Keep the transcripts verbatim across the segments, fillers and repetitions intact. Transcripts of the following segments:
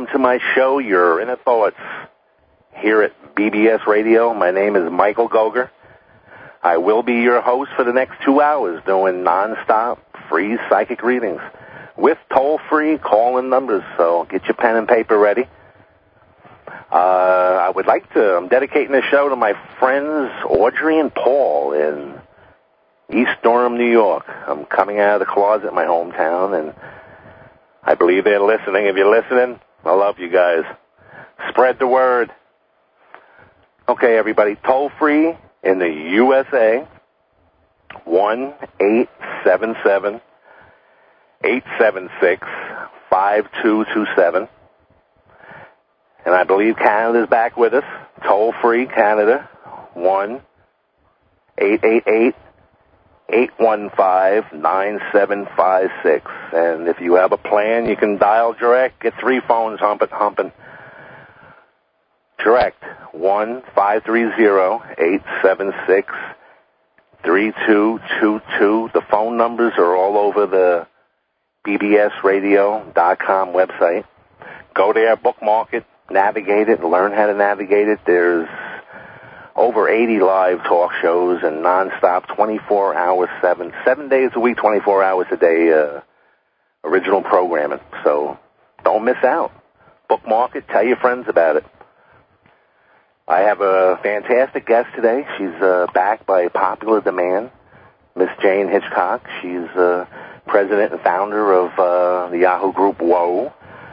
welcome to my show, Your Inner Thoughts, here at B B S Radio. My name is Michael Goger. I will be your host for the next two hours doing non-stop free psychic readings with toll-free call-in numbers, so get your pen and paper ready. Uh, I would like to, I'm dedicating this show to my friends Audrey and Paul in East Durham, New York. I'm coming out of the closet in my hometown, and I believe they're listening. If you're listening, I love you guys. Spread the word. Okay, everybody, toll-free in the U S A, one eight seven seven, eight seven six, five two two seven. And I believe Canada's back with us. Toll-free, Canada, one eight eight eight, eight one five, nine seven five six. And if you have a plan, you can dial direct. Get three phones humping, humping. Direct, one five three zero, eight seven six, three two two two. The phone numbers are all over the B B S radio dot com website. Go there, bookmark it, navigate it, learn how to navigate it. There's over eighty live talk shows and non-stop, twenty-four hours, seven, seven days a week, twenty-four hours a day, uh, original programming. So don't miss out. Bookmark it, tell your friends about it. I have a fantastic guest today. She's uh, back by popular demand, Miss Jane Hitchcock. She's uh, president and founder of uh, the Yahoo Group Whoa.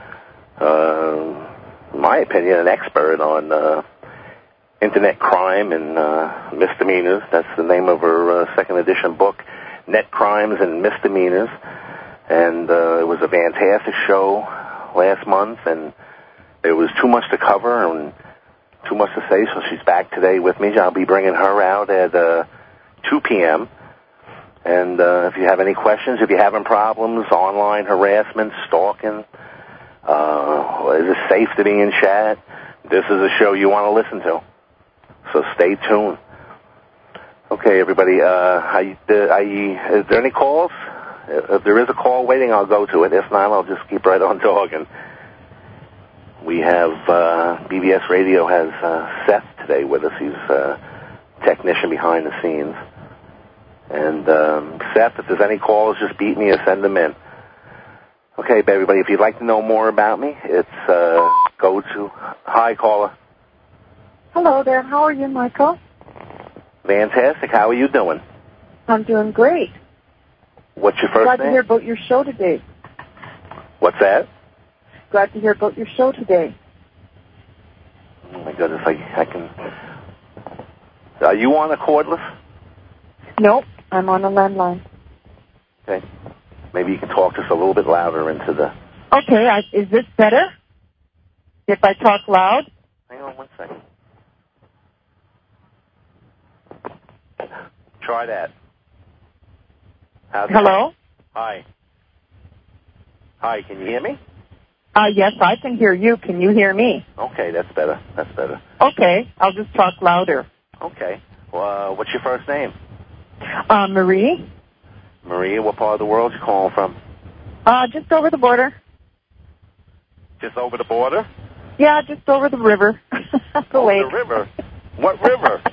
Uh, in my opinion, an expert on uh, internet crime and uh, misdemeanors. That's the name of her uh, second edition book, Net Crimes and Misdemeanors. And uh, it was a fantastic show last month, and there was too much to cover and too much to say, so she's back today with me. I'll be bringing her out at uh, two p.m. And uh, if you have any questions, if you're having problems, online harassment, stalking, uh, is it safe to be in chat? This is a show you want to listen to. So stay tuned. Okay, everybody, uh, I, I, is there any calls? If there is a call waiting, I'll go to it. If not, I'll just keep right on talking. We have, uh, B B S Radio has uh, Seth today with us. He's a technician behind the scenes. And um, Seth, if there's any calls, just beat me or send them in. Okay, everybody, if you'd like to know more about me, it's uh, go to... Hi, caller. Hello there. How are you, Michael? Fantastic. How are you doing? I'm doing great. What's your first Glad name? Glad to hear about your show today. What's that? Glad to hear about your show today. Oh, my goodness. I, I can... Are you on a cordless? Nope. I'm on a landline. Okay. Maybe you can talk just a little bit louder into the... Okay. I, is this better? If I talk loud? Hang on one second. Try that. How's Hello? That? Hi. Hi, can you hear me? Uh, yes, I can hear you. Can you hear me? Okay, that's better. That's better. Okay. I'll just talk louder. Okay. Well, uh, what's your first name? Uh, Marie. Maria, what part of the world you calling from? Uh, just over the border. Just over the border? Yeah, just over the river. the over lake. the river? What river?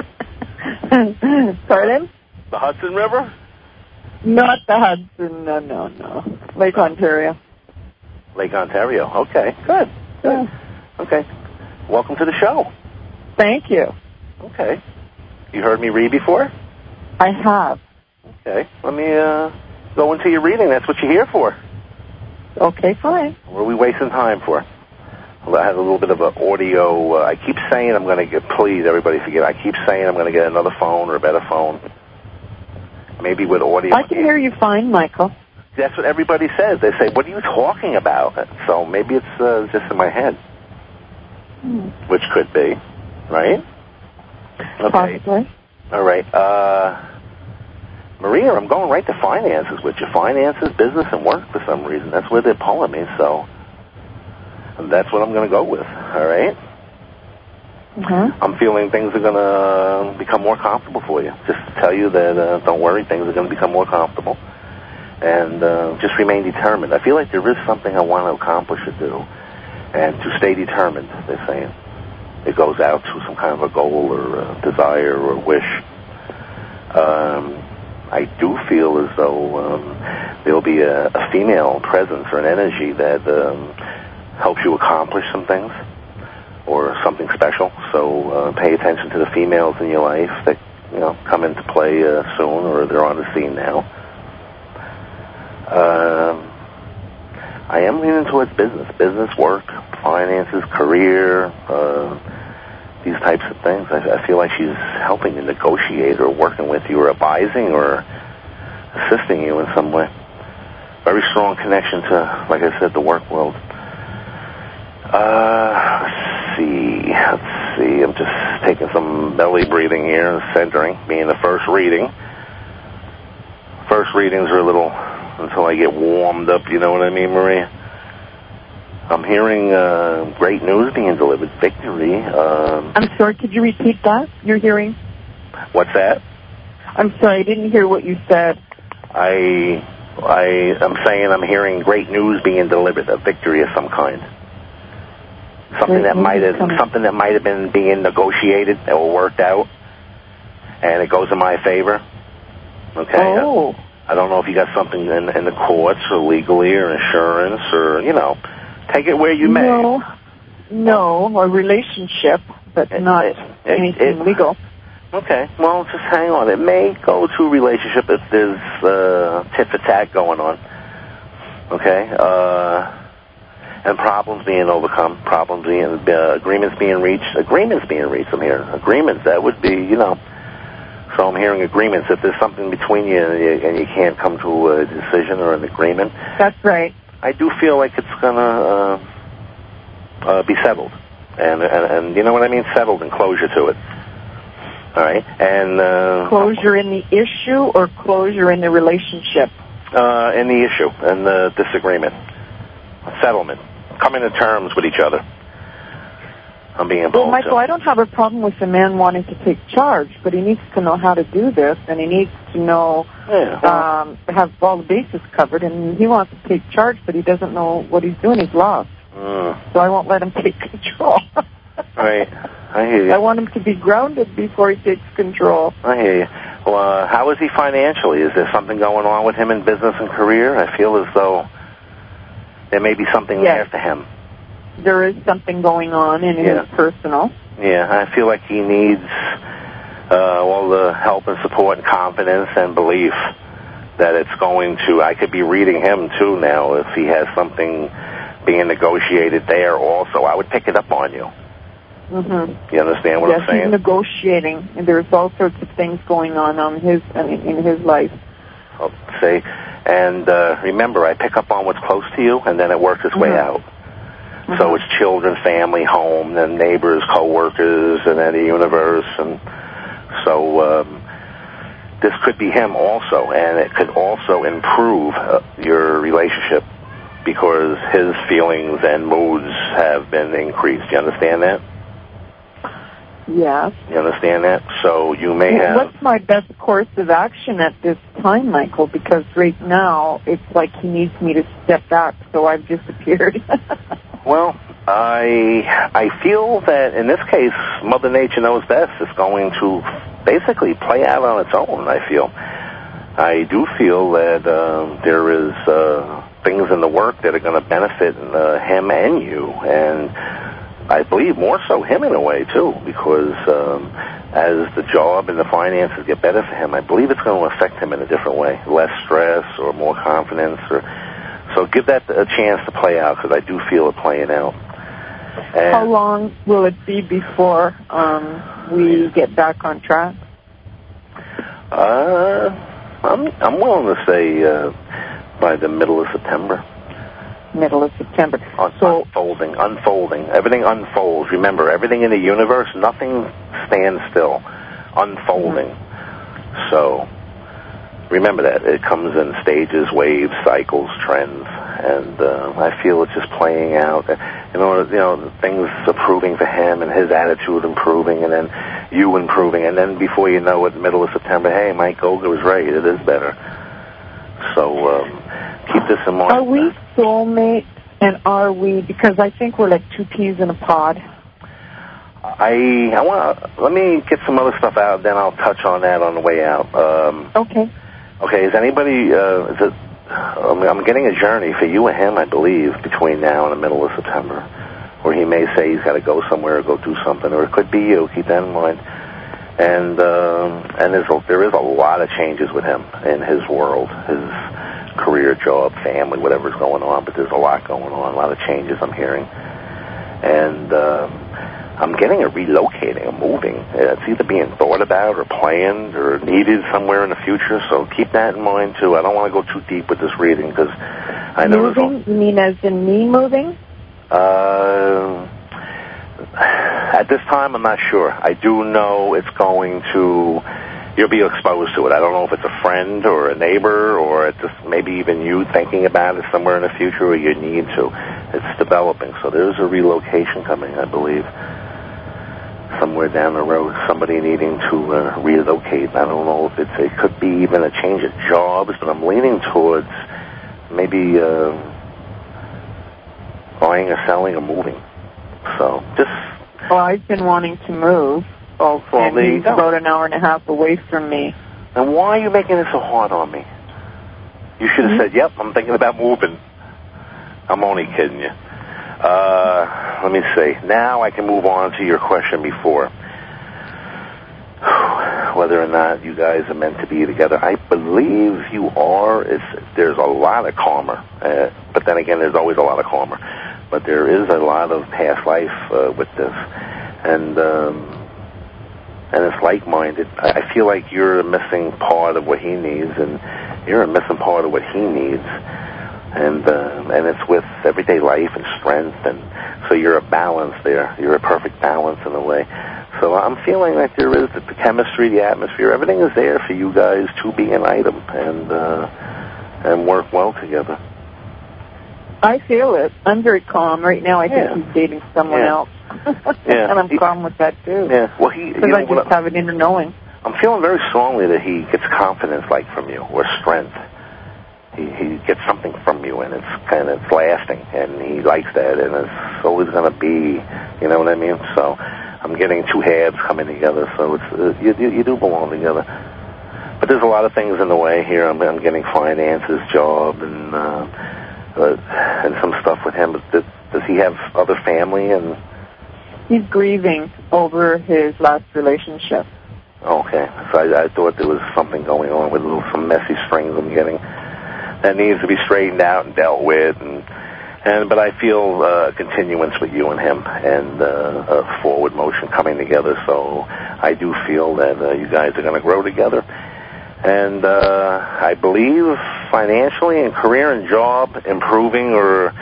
Pardon? The Hudson River? Not the Hudson. No, no, no. Lake Ontario. Lake Ontario. Okay. Good. Good. Yeah. Okay. Welcome to the show. Thank you. Okay. You heard me read before? I have. Okay. Let me uh, go into your reading. That's what you're here for. Okay, fine. What are we wasting time for? I have a little bit of an audio. Uh, I keep saying I'm going to get, please, everybody forget, I keep saying I'm going to get another phone or a better phone. Maybe with audio. I can hear you fine, Michael. That's what everybody says. They say, what are you talking about? So maybe it's uh, just in my head. Hmm. Which could be, right? Okay. Possibly. All right. Uh, Maria, I'm going right to finances with you. Finances, business, and work for some reason. That's where they're pulling me, so that's what I'm going to go with, all right? Mm-hmm. I'm feeling things are going to become more comfortable for you. Just to tell you that, uh, don't worry, things are going to become more comfortable. And uh, just remain determined. I feel like there is something I want to accomplish or do. and to stay determined, they're saying. It goes out to some kind of a goal or a desire or a wish. Um, I do feel as though um, there'll be a, a female presence or an energy that um, helps you accomplish some things or something special. So uh, pay attention to the females in your life that, you know, come into play uh, soon, or they're on the scene now. Um, I am leaning towards business, business, work, finances, career, uh, these types of things. I, I feel like she's helping to negotiate or working with you or advising or assisting you in some way. Very strong connection to, like I said, the work world. Uh, let's see, let's see. I'm just taking some belly breathing here and centering, being the first reading. First readings are a little, until I get warmed up, you know what I mean, Maria? I'm hearing uh, great news being delivered, victory. Um, I'm sorry, could you repeat that? You're hearing? What's that? I'm sorry, I didn't hear what you said. I, I, I'm saying I'm hearing great news being delivered, a victory of some kind. Something that might have, something that might have been being negotiated or worked out, and it goes in my favor. Okay. Oh. I, I don't know if you got something in, in the courts or legally or insurance or, you know, take it where you may. No, no, a relationship, but it, not it, it, anything it, legal. Okay, well, just hang on. It may go to a relationship if there's uh, tit for tat going on. Okay, uh, and problems being overcome, problems being, uh, agreements being reached, agreements being reached, I'm hearing. Agreements, that would be, you know, so I'm hearing agreements. If there's something between you and, you and you can't come to a decision or an agreement. That's right. I do feel like it's going to uh, uh, be settled. And, and, and you know what I mean? Settled and closure to it. All right? And uh, closure in the issue or closure in the relationship? Uh, in the issue, and the disagreement. Settlement. Coming to terms with each other. I'm being Well, Michael, to. I don't have a problem with the man wanting to take charge, but he needs to know how to do this, and he needs to know, yeah, well, um, have all the bases covered, and he wants to take charge, but he doesn't know what he's doing. He's lost. Mm. So I won't let him take control. Right. I hear you. I want him to be grounded before he takes control. I hear you. Well, uh, how is he financially? Is there something going on with him in business and career? I feel as though there may be something yes. there for him. There is something going on in yeah. his personal. Yeah, I feel like he needs uh, all the help and support and confidence and belief that it's going to, I could be reading him too now if he has something being negotiated there also. I would pick it up on you. Mm-hmm. You understand what yes, I'm saying? Yes, he's negotiating, and there's all sorts of things going on on his in his life. I'll say, and uh, remember, I pick up on what's close to you, and then it works its mm-hmm. way out. Mm-hmm. So it's children, family, home, then neighbors, co-workers, and then the universe. And so um, this could be him also, and it could also improve uh, your relationship because his feelings and moods have been increased. You understand that? Yes. You understand that? So you may have... What's my best course of action at this time, Michael? Because right now it's like he needs me to step back, so I've disappeared. Well, I I feel that in this case, Mother Nature knows best. It's going to basically play out on its own, I feel. I do feel that uh, there is uh, things in the work that are going to benefit uh, him and you, and I believe more so him in a way, too, because um, as the job and the finances get better for him, I believe it's going to affect him in a different way. Less stress or more confidence. Or So give that a chance to play out, because I do feel it playing out. And how long will it be before um, we get back on track? Uh, I'm, I'm willing to say uh, by the middle of September. Middle of September. So unfolding, unfolding. Everything unfolds. Remember, everything in the universe, nothing stands still. Unfolding. Mm-hmm. So remember that. It comes in stages, waves, cycles, trends, and uh, I feel it's just playing out. You know, you know, things improving for him and his attitude improving, and then you improving, and then before you know it, middle of September, hey, Mike Golga was right. It is better. So um, keep this in mind. Are we soulmates And are we, because I think we're like two peas in a pod. I I want to, let me get some other stuff out, then I'll touch on that on the way out. Um, okay. Okay, is anybody, uh, is it, I'm, I'm getting a journey for you and him, I believe, between now and the middle of September, where he may say he's got to go somewhere or go do something, or it could be you, keep that in mind. And um, and there's a, there is a lot of changes with him in his world, his career, job, family, whatever's going on, but there's a lot going on, a lot of changes I'm hearing. And uh, I'm getting a relocating, a moving. It's either being thought about or planned or needed somewhere in the future, so keep that in mind, too. I don't want to go too deep with this reading because I know... Moving? You mean as in me moving? Uh, at this time, I'm not sure. I do know it's going to... You'll be exposed to it. I don't know if it's a friend or a neighbor or it's just maybe even you thinking about it somewhere in the future or you need to. It's developing, so there's a relocation coming, I believe. Somewhere down the road, somebody needing to uh, relocate. I don't know if it's, it could be even a change of jobs, but I'm leaning towards maybe uh, buying or selling or moving. So just... Well, I've been wanting to move, oh, well, and he's about an hour and a half away from me. And why are you making it so hard on me? You should have mm-hmm. said, yep, I'm thinking about moving. I'm only kidding you. Uh, let me see. Now I can move on to your question before. Whether or not you guys are meant to be together. I believe you are. It's, there's a lot of karma. Uh, but then again, there's always a lot of karma. But there is a lot of past life uh, with this. And, um, and it's like-minded. I feel like you're a missing part of what he needs, and you're a missing part of what he needs. And uh, and it's with everyday life and strength, and so you're a balance there. You're a perfect balance in a way. So I'm feeling like there is the, the chemistry, the atmosphere, everything is there for you guys to be an item and uh, and work well together. I feel it. I'm very calm right now. I yeah. think he's dating someone yeah. else, yeah. and I'm he, calm with that too. Yeah. Well, he because you know, I just have an inner knowing. I'm feeling very strongly that he gets confidence, like from you, or strength. He, he gets something from you, and it's kind of it's lasting, and he likes that, and it's always going to be, you know what I mean? So I'm getting two halves coming together, so it's uh, you, you, you do belong together. But there's a lot of things in the way here. I'm, I'm getting finances, job, and uh, uh, and some stuff with him. But does, does he have other family? And he's grieving over his last relationship. Okay, so I, I thought there was something going on with little, some messy strings I'm getting. That needs to be straightened out and dealt with, and and but I feel uh, continuance with you and him, and uh, a forward motion coming together. So I do feel that uh, you guys are going to grow together, and uh, I believe financially and career and job improving or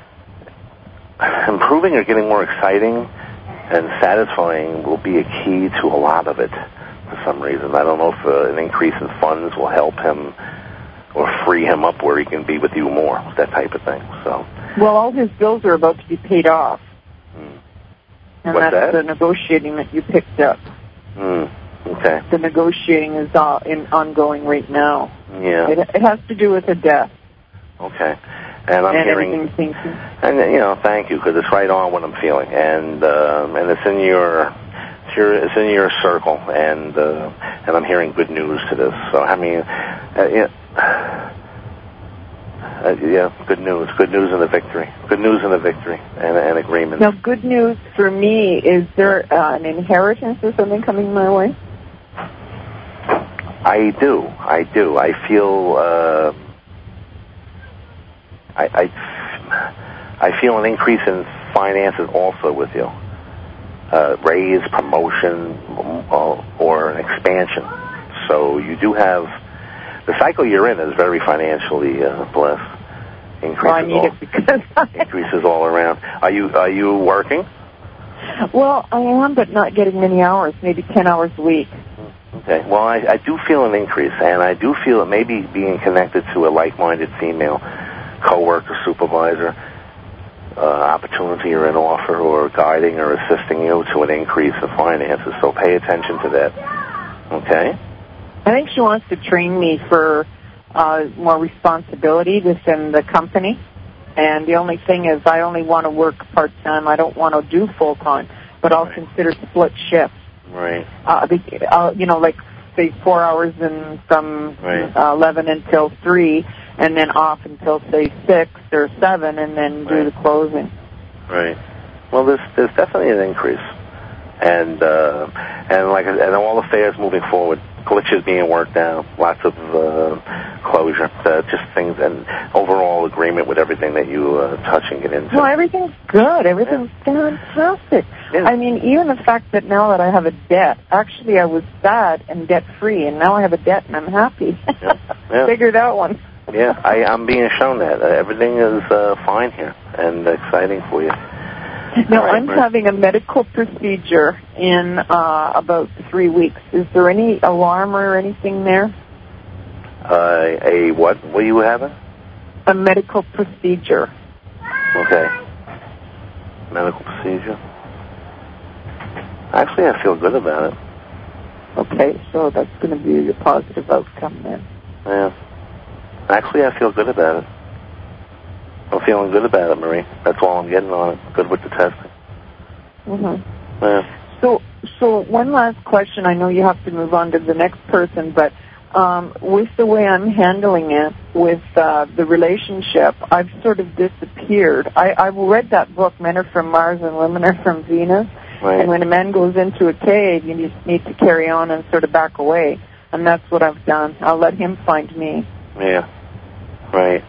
improving or getting more exciting and satisfying will be a key to a lot of it. For some reason, I don't know if uh, an increase in funds will help him or free him up where he can be with you more, that type of thing. So, well, all his bills are about to be paid off, mm. and What's that's that? the negotiating that you picked up. Mm. Okay. The negotiating is uh, in ongoing right now. Yeah. It, it has to do with a death. Okay. And I'm and hearing, thinking. and you know, thank you, because it's right on what I'm feeling, and um, and it's in your, it's your, it's in your circle, and uh, and I'm hearing good news to this. So I mean, uh, yeah. Uh, yeah, good news. Good news and a victory. Good news and a victory and an agreement. Now, good news for me, is there uh, an inheritance or something coming my way? I do. I do. I feel, uh, I, I, I feel an increase in finances also with you. Uh, raise, promotion, or, or an expansion. So you do have... The cycle you're in is very financially uh, blessed. Increases well, I need all, it because increases all around. Are you are you working? Well, I am, but not getting many hours. Maybe ten hours a week. Okay. Well, I, I do feel an increase, and I do feel it maybe being connected to a like-minded female coworker, supervisor, uh, opportunity or an offer, or guiding or assisting you to an increase in finances. So pay attention to that. Okay. I think she wants to train me for uh, more responsibility within the company. And the only thing is I only want to work part-time. I don't want to do full-time, but I'll right. consider split shifts. Right. Uh, uh, you know, like, say, four hours in from right. uh, eleven until three, and then off until, say, six or seven, and then do right. the closing. Right. Well, there's, there's definitely an increase. And, uh, and like, and all the fairs moving forward, glitches being worked out, lots of uh, closure, uh, just things, and overall agreement with everything that you uh, touch and get into. No, everything's good. Everything's yeah. fantastic. Yeah. I mean, even the fact that now that I have a debt, actually I was sad and debt-free, and now I have a debt and I'm happy. Yeah. Yeah. Figured out one. Yeah, I, I'm being shown that. Uh, everything is uh, fine here and exciting for you. Now, right, I'm right. having a medical procedure in uh, about three weeks. Is there any alarm or anything there? Uh, a what? What are you having? A medical procedure. Okay. Medical procedure. Actually, I feel good about it. Okay, so that's going to be a positive outcome then. Yeah. Actually, I feel good about it. I'm feeling good about it, Marie. That's all I'm getting on it. Good with the testing. Mm-hmm. Yeah. So, so one last question. I know you have to move on to the next person, but um, with the way I'm handling it, with uh, the relationship, I've sort of disappeared. I, I've read that book, Men Are From Mars and Women Are From Venus. Right. And when a man goes into a cave, you just need to carry on and sort of back away. And that's what I've done. I'll let him find me. Yeah. Right.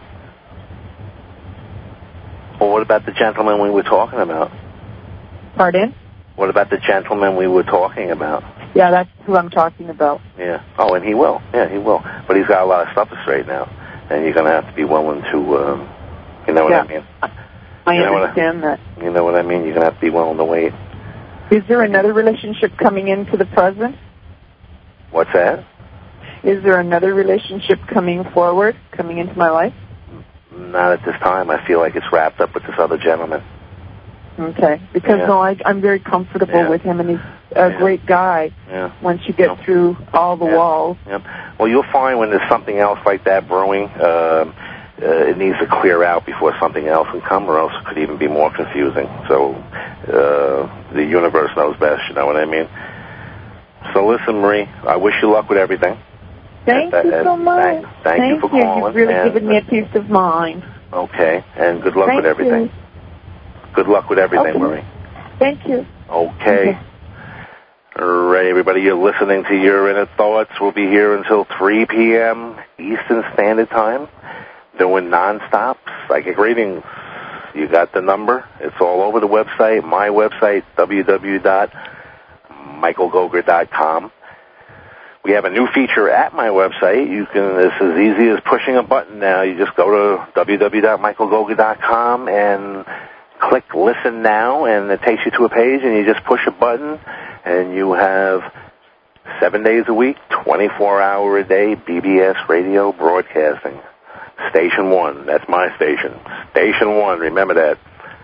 Well, what about the gentleman we were talking about? Pardon? What about the gentleman we were talking about? Yeah, that's who I'm talking about. Yeah. Oh, and he will. Yeah, he will. But he's got a lot of stuff to straighten out. And you're going to have to be willing to, um, you know what yeah. I mean? I you know understand I, that. You know what I mean? You're going to have to be willing to wait. Is there another relationship coming into the present? What's that? Is there another relationship coming forward, coming into my life? Not at this time. I feel like it's wrapped up with this other gentleman. Okay. Because, yeah. no, I, I'm very comfortable yeah. with him, and he's a yeah. great guy yeah. once you get yeah. through all the yeah. walls. Yeah. Well, you'll find when there's something else like that brewing, uh, uh, it needs to clear out before something else can come, or else it could even be more confusing. So uh, the universe knows best, you know what I mean? So listen, Marie, I wish you luck with everything. Thank and, you and so much. Thank, thank, thank you for you. calling. You've really and, given me a peace of mind. Okay, and good luck thank with everything. You. Good luck with everything, okay. Marie. Thank you. Okay. okay. All right, everybody, you're listening to Your Inner Thoughts. We'll be here until three p.m. Eastern Standard Time, doing nonstop psychic readings. You got the number. It's all over the website, my website, w w w dot michael goger dot com. We have a new feature at my website. You can, it's as easy as pushing a button now. You just go to w w w dot michael goger dot com and click Listen Now, and it takes you to a page, and you just push a button, and you have seven days a week, twenty-four hour a day, B B S radio broadcasting. Station one, that's my station. Station one, remember that.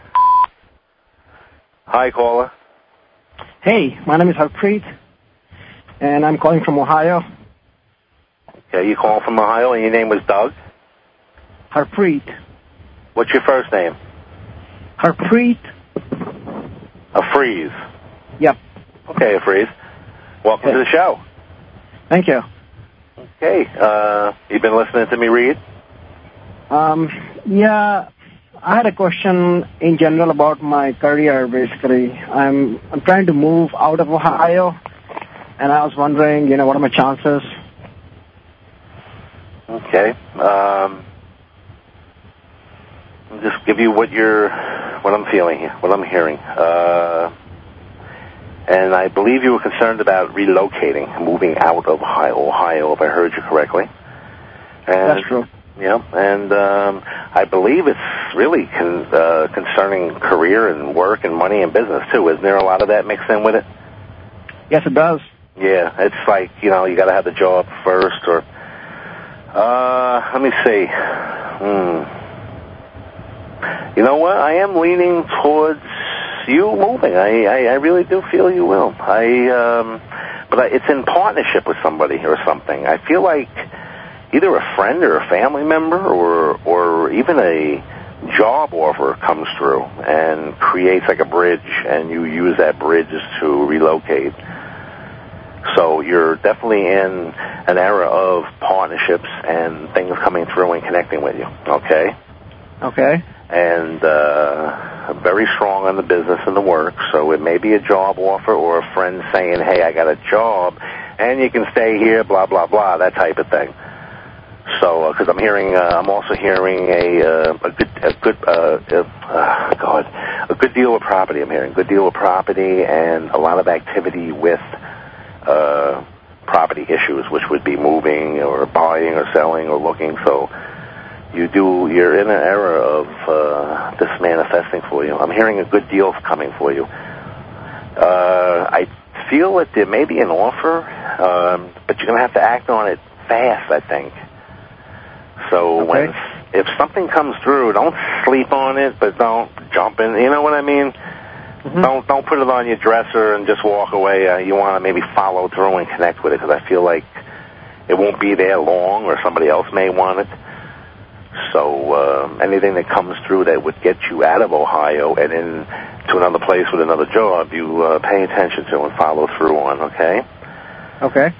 Hi, caller. Hey, my name is Harpreet, and I'm calling from Ohio. Okay, you calling from Ohio, and your name was Doug? Harpreet. What's your first name? Harpreet. A freeze. Yep. Okay, a freeze. Welcome okay. to the show. Thank you. Okay, uh, you've been listening to me read? Um, yeah, I had a question in general about my career, basically. I'm I'm trying to move out of Ohio, and I was wondering, you know, what are my chances? Okay. Um, I'll just give you what you're, what I'm feeling here, what I'm hearing. Uh, and I believe you were concerned about relocating, moving out of Ohio, if I heard you correctly. And, That's true. Yeah, and um, I believe it's really con- uh, concerning career and work and money and business, too. Isn't there a lot of that mixed in with it? Yes, it does. Yeah, it's like, you know, you got to have the job first, or, uh, let me see. Hmm. You know what? I am leaning towards you moving. I, I, I really do feel you will. I, um, but I, it's in partnership with somebody or something. I feel like either a friend or a family member or or even a job offer comes through and creates like a bridge, and you use that bridge to relocate. So you're definitely in an era of partnerships and things coming through and connecting with you, okay? Okay. And uh, very strong on the business and the work, so it may be a job offer or a friend saying, hey, I got a job, and you can stay here, blah, blah, blah, that type of thing. So, because uh, I'm hearing, uh, I'm also hearing a uh, a good, a good, uh, uh, God, a good deal of property. I'm hearing good deal of property and a lot of activity with uh, property issues, which would be moving or buying or selling or looking. So, you do, you're in an era of uh, this manifesting for you. I'm hearing a good deal coming for you. Uh, I feel that there may be an offer, um, but you're going to have to act on it fast, I think. So okay. when if something comes through, don't sleep on it, but don't jump in. You know what I mean? Mm-hmm. Don't don't put it on your dresser and just walk away. Uh, you want to maybe follow through and connect with it, because I feel like it won't be there long, or somebody else may want it. So uh, anything that comes through that would get you out of Ohio and in to another place with another job, you uh, pay attention to and follow through on. Okay. Okay.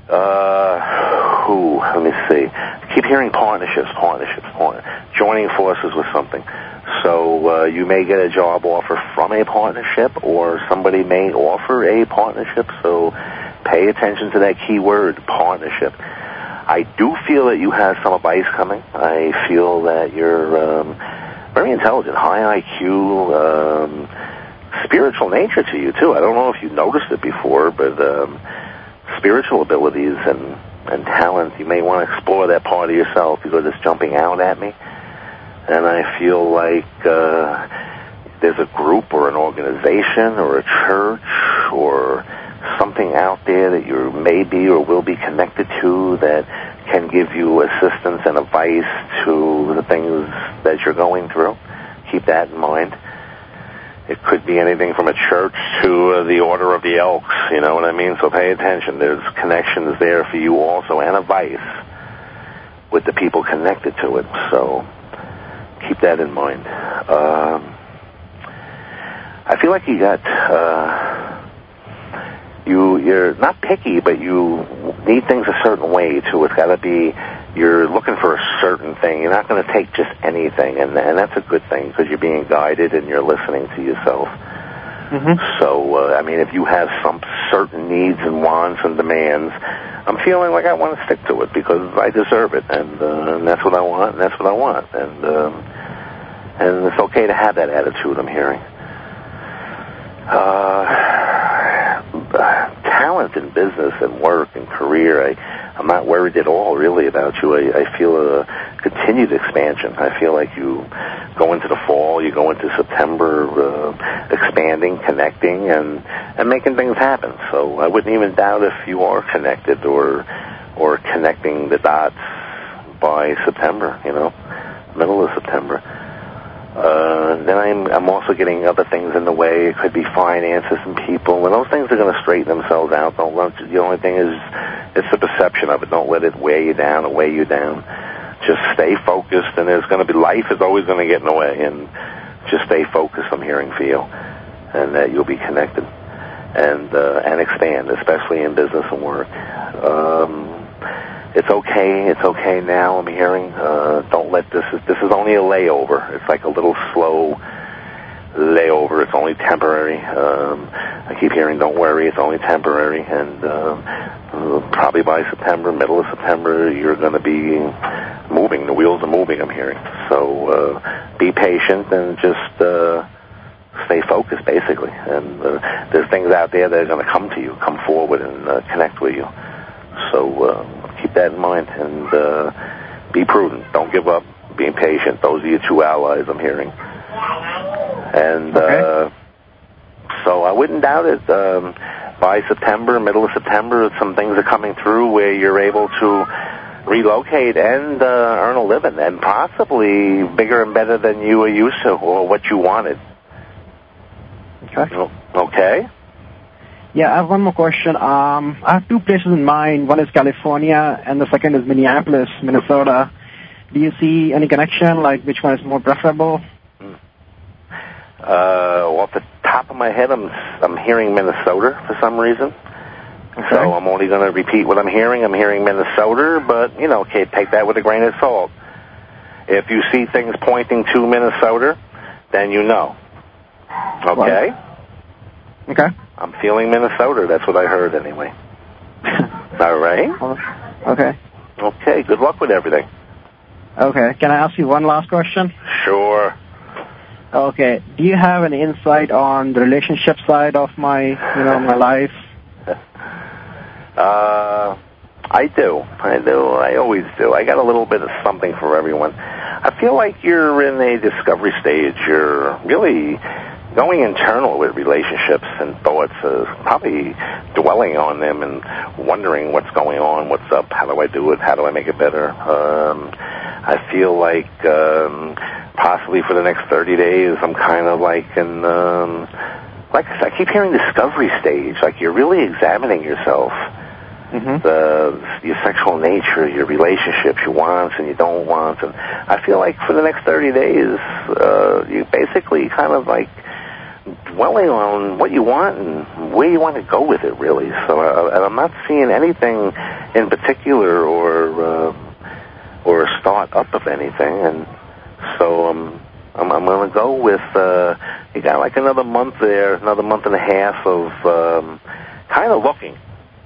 Uh, who? Let me see. I keep hearing partnerships, partnerships, partner, joining forces with something. So uh, you may get a job offer from a partnership, or somebody may offer a partnership. So pay attention to that key word, partnership. I do feel that you have some advice coming. I feel that you're um, very intelligent, high I Q, um, spiritual nature to you too. I don't know if you noticed it before, but. Um, spiritual abilities and, and talent, you may want to explore that part of yourself, because it's jumping out at me. And I feel like uh, there's a group or an organization or a church or something out there that you may be or will be connected to that can give you assistance and advice to the things that you're going through. Keep that in mind. It could be anything from a church to uh, the Order of the Elks, you know what I mean? So pay attention. There's connections there for you also, and advice with the people connected to it. So keep that in mind. Um, I feel like you got, uh, you, you're not picky, but you need things a certain way, too. It's got to be, you're looking for a certain thing. You're not going to take just anything, and, and that's a good thing, because you're being guided and you're listening to yourself. Mm-hmm. So, uh, I mean, if you have some certain needs and wants and demands, I'm feeling like I want to stick to it, because I deserve it, and, uh, and that's what I want, and that's what I want. And, um, and it's okay to have that attitude, I'm hearing. Uh, talent in business and work and career, I, I'm not worried at all, really, about you. I, I feel a continued expansion. I feel like you go into the fall, you go into September, uh, expanding, connecting, and, and making things happen. So I wouldn't even doubt if you are connected or or connecting the dots by September, you know, middle of September. Uh, then I'm, I'm also getting other things in the way. It could be finances and people, and those things are going to straighten themselves out. Don't let, the only thing is, it's the perception of it. Don't let it weigh you down or weigh you down. Just stay focused, and there's going to be, life is always going to get in the way, and just stay focused, I'm hearing for you, and that you'll be connected, and, uh, and expand, especially in business and work. Um, It's okay. It's okay now, I'm hearing. Uh, don't let this, this is only a layover. It's like a little slow layover. It's only temporary. Um, I keep hearing, don't worry, it's only temporary. And uh, uh, probably by September, middle of September, you're going to be moving. The wheels are moving, I'm hearing. So uh, be patient and just uh, stay focused, basically. And uh, there's things out there that are going to come to you, come forward and uh, connect with you. So uh, keep that in mind, and uh, be prudent. Don't give up. Being patient. Those are your two allies, I'm hearing. And okay. uh, so I wouldn't doubt it. Um, by September, middle of September, some things are coming through where you're able to relocate and uh, earn a living, and possibly bigger and better than you were used to or what you wanted. Okay. Okay. Yeah, I have one more question. Um, I have two places in mind. One is California, and the second is Minneapolis, Minnesota. do you see any connection, like which one is more preferable? Uh, off the top of my head, I'm I'm hearing Minnesota for some reason. Okay. So I'm only going to repeat what I'm hearing. I'm hearing Minnesota, but, you know, okay, take that with a grain of salt. If you see things pointing to Minnesota, then you know. Okay? Right. Okay. I'm feeling Minnesota. That's what I heard anyway. All right? Okay. Okay, good luck with everything. Okay. Can I ask you one last question? Sure. Okay. Do you have any insight on the relationship side of my, you know, my life? Uh, I do. I do. I always do. I got a little bit of something for everyone. I feel like you're in a discovery stage. You're really going internal with relationships and thoughts, uh, probably dwelling on them and wondering what's going on, what's up, how do I do it, how do I make it better. Um, I feel like um, possibly for the next thirty days I'm kind of like in, um, like I said, I keep hearing discovery stage, like you're really examining yourself. Mm-hmm. The, your sexual nature, your relationships, your wants and your don't wants. And I feel like for the next thirty days, uh, you basically kind of like dwelling on what you want and where you want to go with it, really. So uh, and I'm not seeing anything in particular or uh, or a start up of anything. And so um, I'm, I'm going to go with, uh, you got like another month there, another month and a half of um, kind of looking.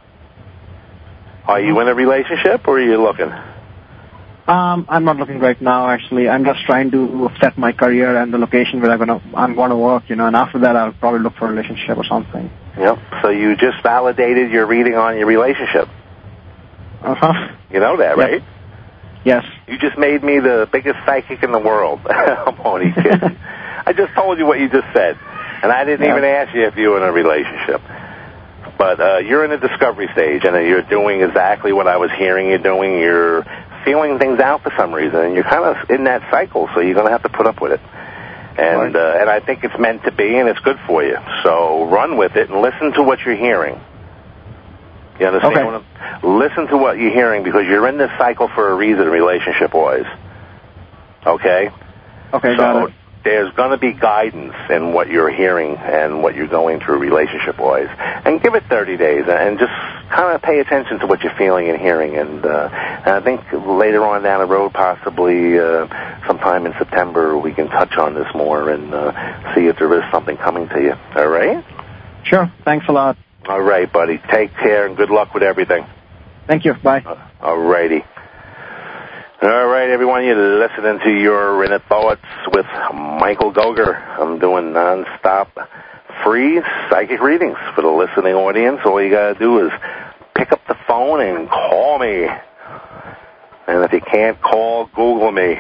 Are you in a relationship, or are you looking? Um, I'm not looking right now, actually. I'm just trying to set my career and the location where I'm gonna I'm gonna work, you know. And after that, I'll probably look for a relationship or something. Yep. So you just validated your reading on your relationship. Uh huh. You know that, right? Yes. You just made me the biggest psychic in the world. I'm only kidding. I just told you what you just said, and I didn't yeah. even ask you if you were in a relationship. But uh, you're in the discovery stage, and you're doing exactly what I was hearing you doing. You're feeling things out for some reason, and you're kind of in that cycle, so you're going to have to put up with it. And right. uh, and I think it's meant to be, and it's good for you. So run with it and listen to what you're hearing. You understand? Okay. What I'm, listen to what you're hearing, because you're in this cycle for a reason, relationship-wise. Okay? Okay, so got it. There's going to be guidance in what you're hearing and what you're going through relationship-wise. And give it thirty days and just kind of pay attention to what you're feeling and hearing. And, uh, and I think later on down the road, possibly uh, sometime in September, we can touch on this more and uh, see if there is something coming to you. All right? Sure. Thanks a lot. All right, buddy. Take care and good luck with everything. Thank you. Bye. Uh, all righty. All right, everyone, you're listening to Your Inner Thoughts with Michael Goger. I'm doing non-stop free psychic readings for the listening audience. All you got to do is pick up the phone and call me. And if you can't call, Google me.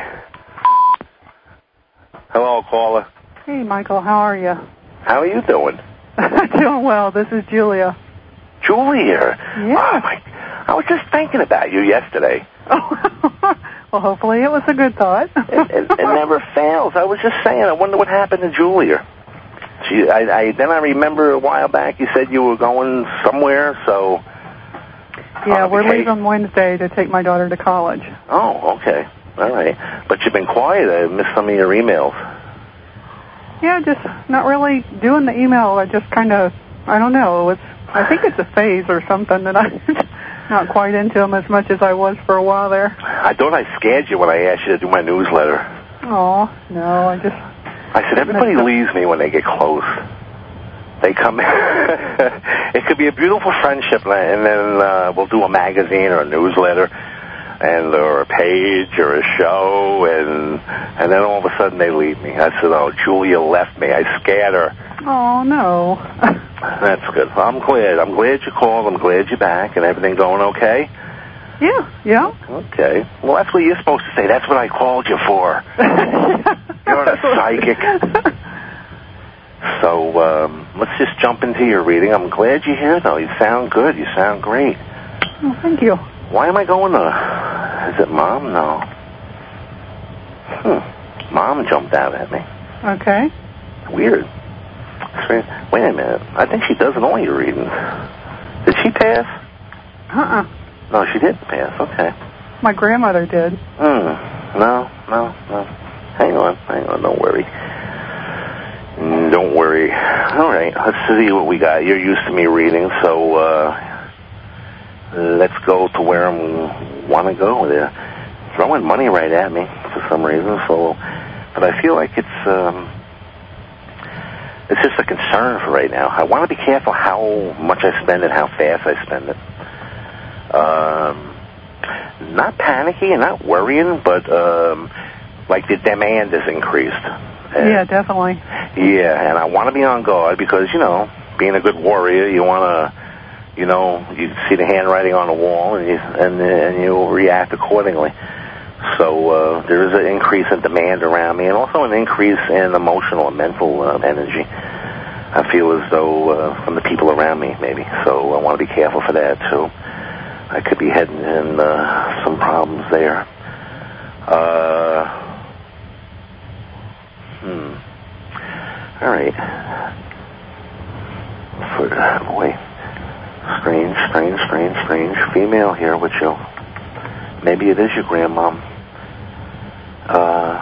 Hello, caller. Hey, Michael, how are you? How are you doing? Doing well. This is Julia. Julia? Yeah. Oh, my, I was just thinking about you yesterday. Oh, well, hopefully it was a good thought. it, it, it never fails. I was just saying, I wonder what happened to Julia. She, I, I, then I remember a while back you said you were going somewhere, so... Yeah, we're leaving Wednesday to take my daughter to college. Oh, okay. All right. But you've been quiet. I missed some of your emails. Yeah, just not really doing the email. I just kind of, I don't know. It's, I think it's a phase or something that I'm not quite into them as much as I was for a while there. I thought I scared you when I asked you to do my newsletter. Oh, no, I just... I said, everybody leaves me when they get close. They come in. It could be a beautiful friendship, and then uh, we'll do a magazine or a newsletter, and or a page or a show, and and then all of a sudden they leave me. I said, oh, Julia left me. I scared her. Oh, no. That's good. I'm glad. I'm glad you called. I'm glad you're back, and everything going okay? Yeah, yeah. Okay. Well, that's what you're supposed to say. That's what I called you for. You're a psychic. So um, let's just jump into your reading. I'm glad you're here, though. You sound good. You sound great. Oh, thank you. Why am I going to... Is it Mom? No. Hmm. Mom jumped out at me. Okay. Weird. Wait a minute. I think she does in all your readings. Did she pass? Uh-uh. No, she didn't pass. Okay. My grandmother did. Hmm. No, no, no. Hang on, hang on, don't worry. Don't worry. All right, let's see what we got. You're used to me reading, so uh, let's go to where I want to go. They're throwing money right at me for some reason, so, but I feel like it's, um, it's just a concern for right now. I want to be careful how much I spend and how fast I spend it. Um, not panicky and not worrying, but um, like the demand is increased. And, yeah, definitely. Yeah, and I want to be on guard because, you know, being a good warrior, you want to, you know, you see the handwriting on the wall and you, and, and you react accordingly. So uh, there is an increase in demand around me and also an increase in emotional and mental uh, energy. I feel as though uh, from the people around me, maybe. So I want to be careful for that, too. I could be heading in uh, some problems there. Uh... Hmm. All right. For, uh, boy. Strange, strange, strange, strange. Female here with you. Maybe it is your grandmom. Uh,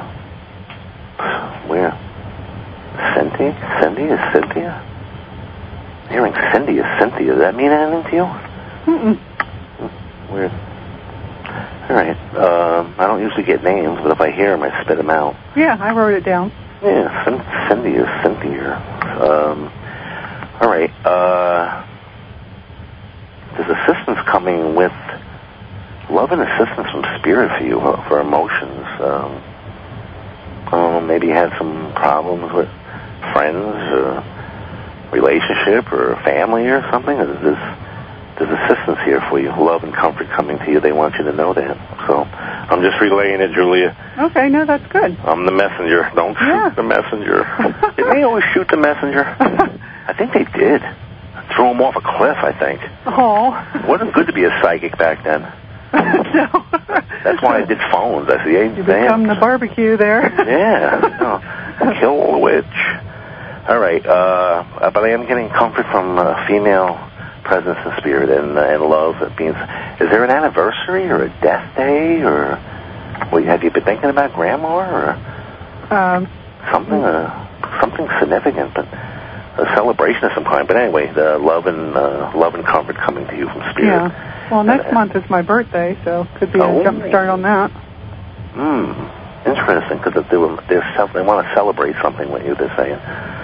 where? Cindy? Cindy? Is Cynthia? Hearing Cindy is Cynthia. Does that mean anything to you? Mm-mm. Weird. All right. Uh, I don't usually get names, but if I hear them, I spit them out. Yeah, I wrote it down. Yeah, Cindy is Cynthia. Um, all right. Uh, there's assistance coming with love and assistance from spirit for you, uh, for emotions. Um, I don't know, maybe you had some problems with friends or relationship or family or something. There's, there's assistance here for you, love and comfort coming to you. They want you to know that. So I'm just relaying it, Julia. Okay, no, that's good. I'm the messenger. Don't yeah. shoot the messenger. Didn't they always shoot the messenger? I think they did. Threw him off a cliff, I think. Oh. It wasn't good to be a psychic back then. No. That's why I did phones. I said, hey, you become the barbecue there. Yeah. No. Kill the witch. All right. Uh, but I am getting comfort from uh, female presence and spirit and, uh, and love. It means, is there an anniversary or a death day or well, have you been thinking about grandma or um, something uh, something significant, but a celebration of some kind? But anyway, the love and uh, love and comfort coming to you from spirit. Yeah. Well, next and, month is my birthday, so could be oh. a jump start on that. Hmm. Interesting, because they were they're self, they want to celebrate something with you. They're saying.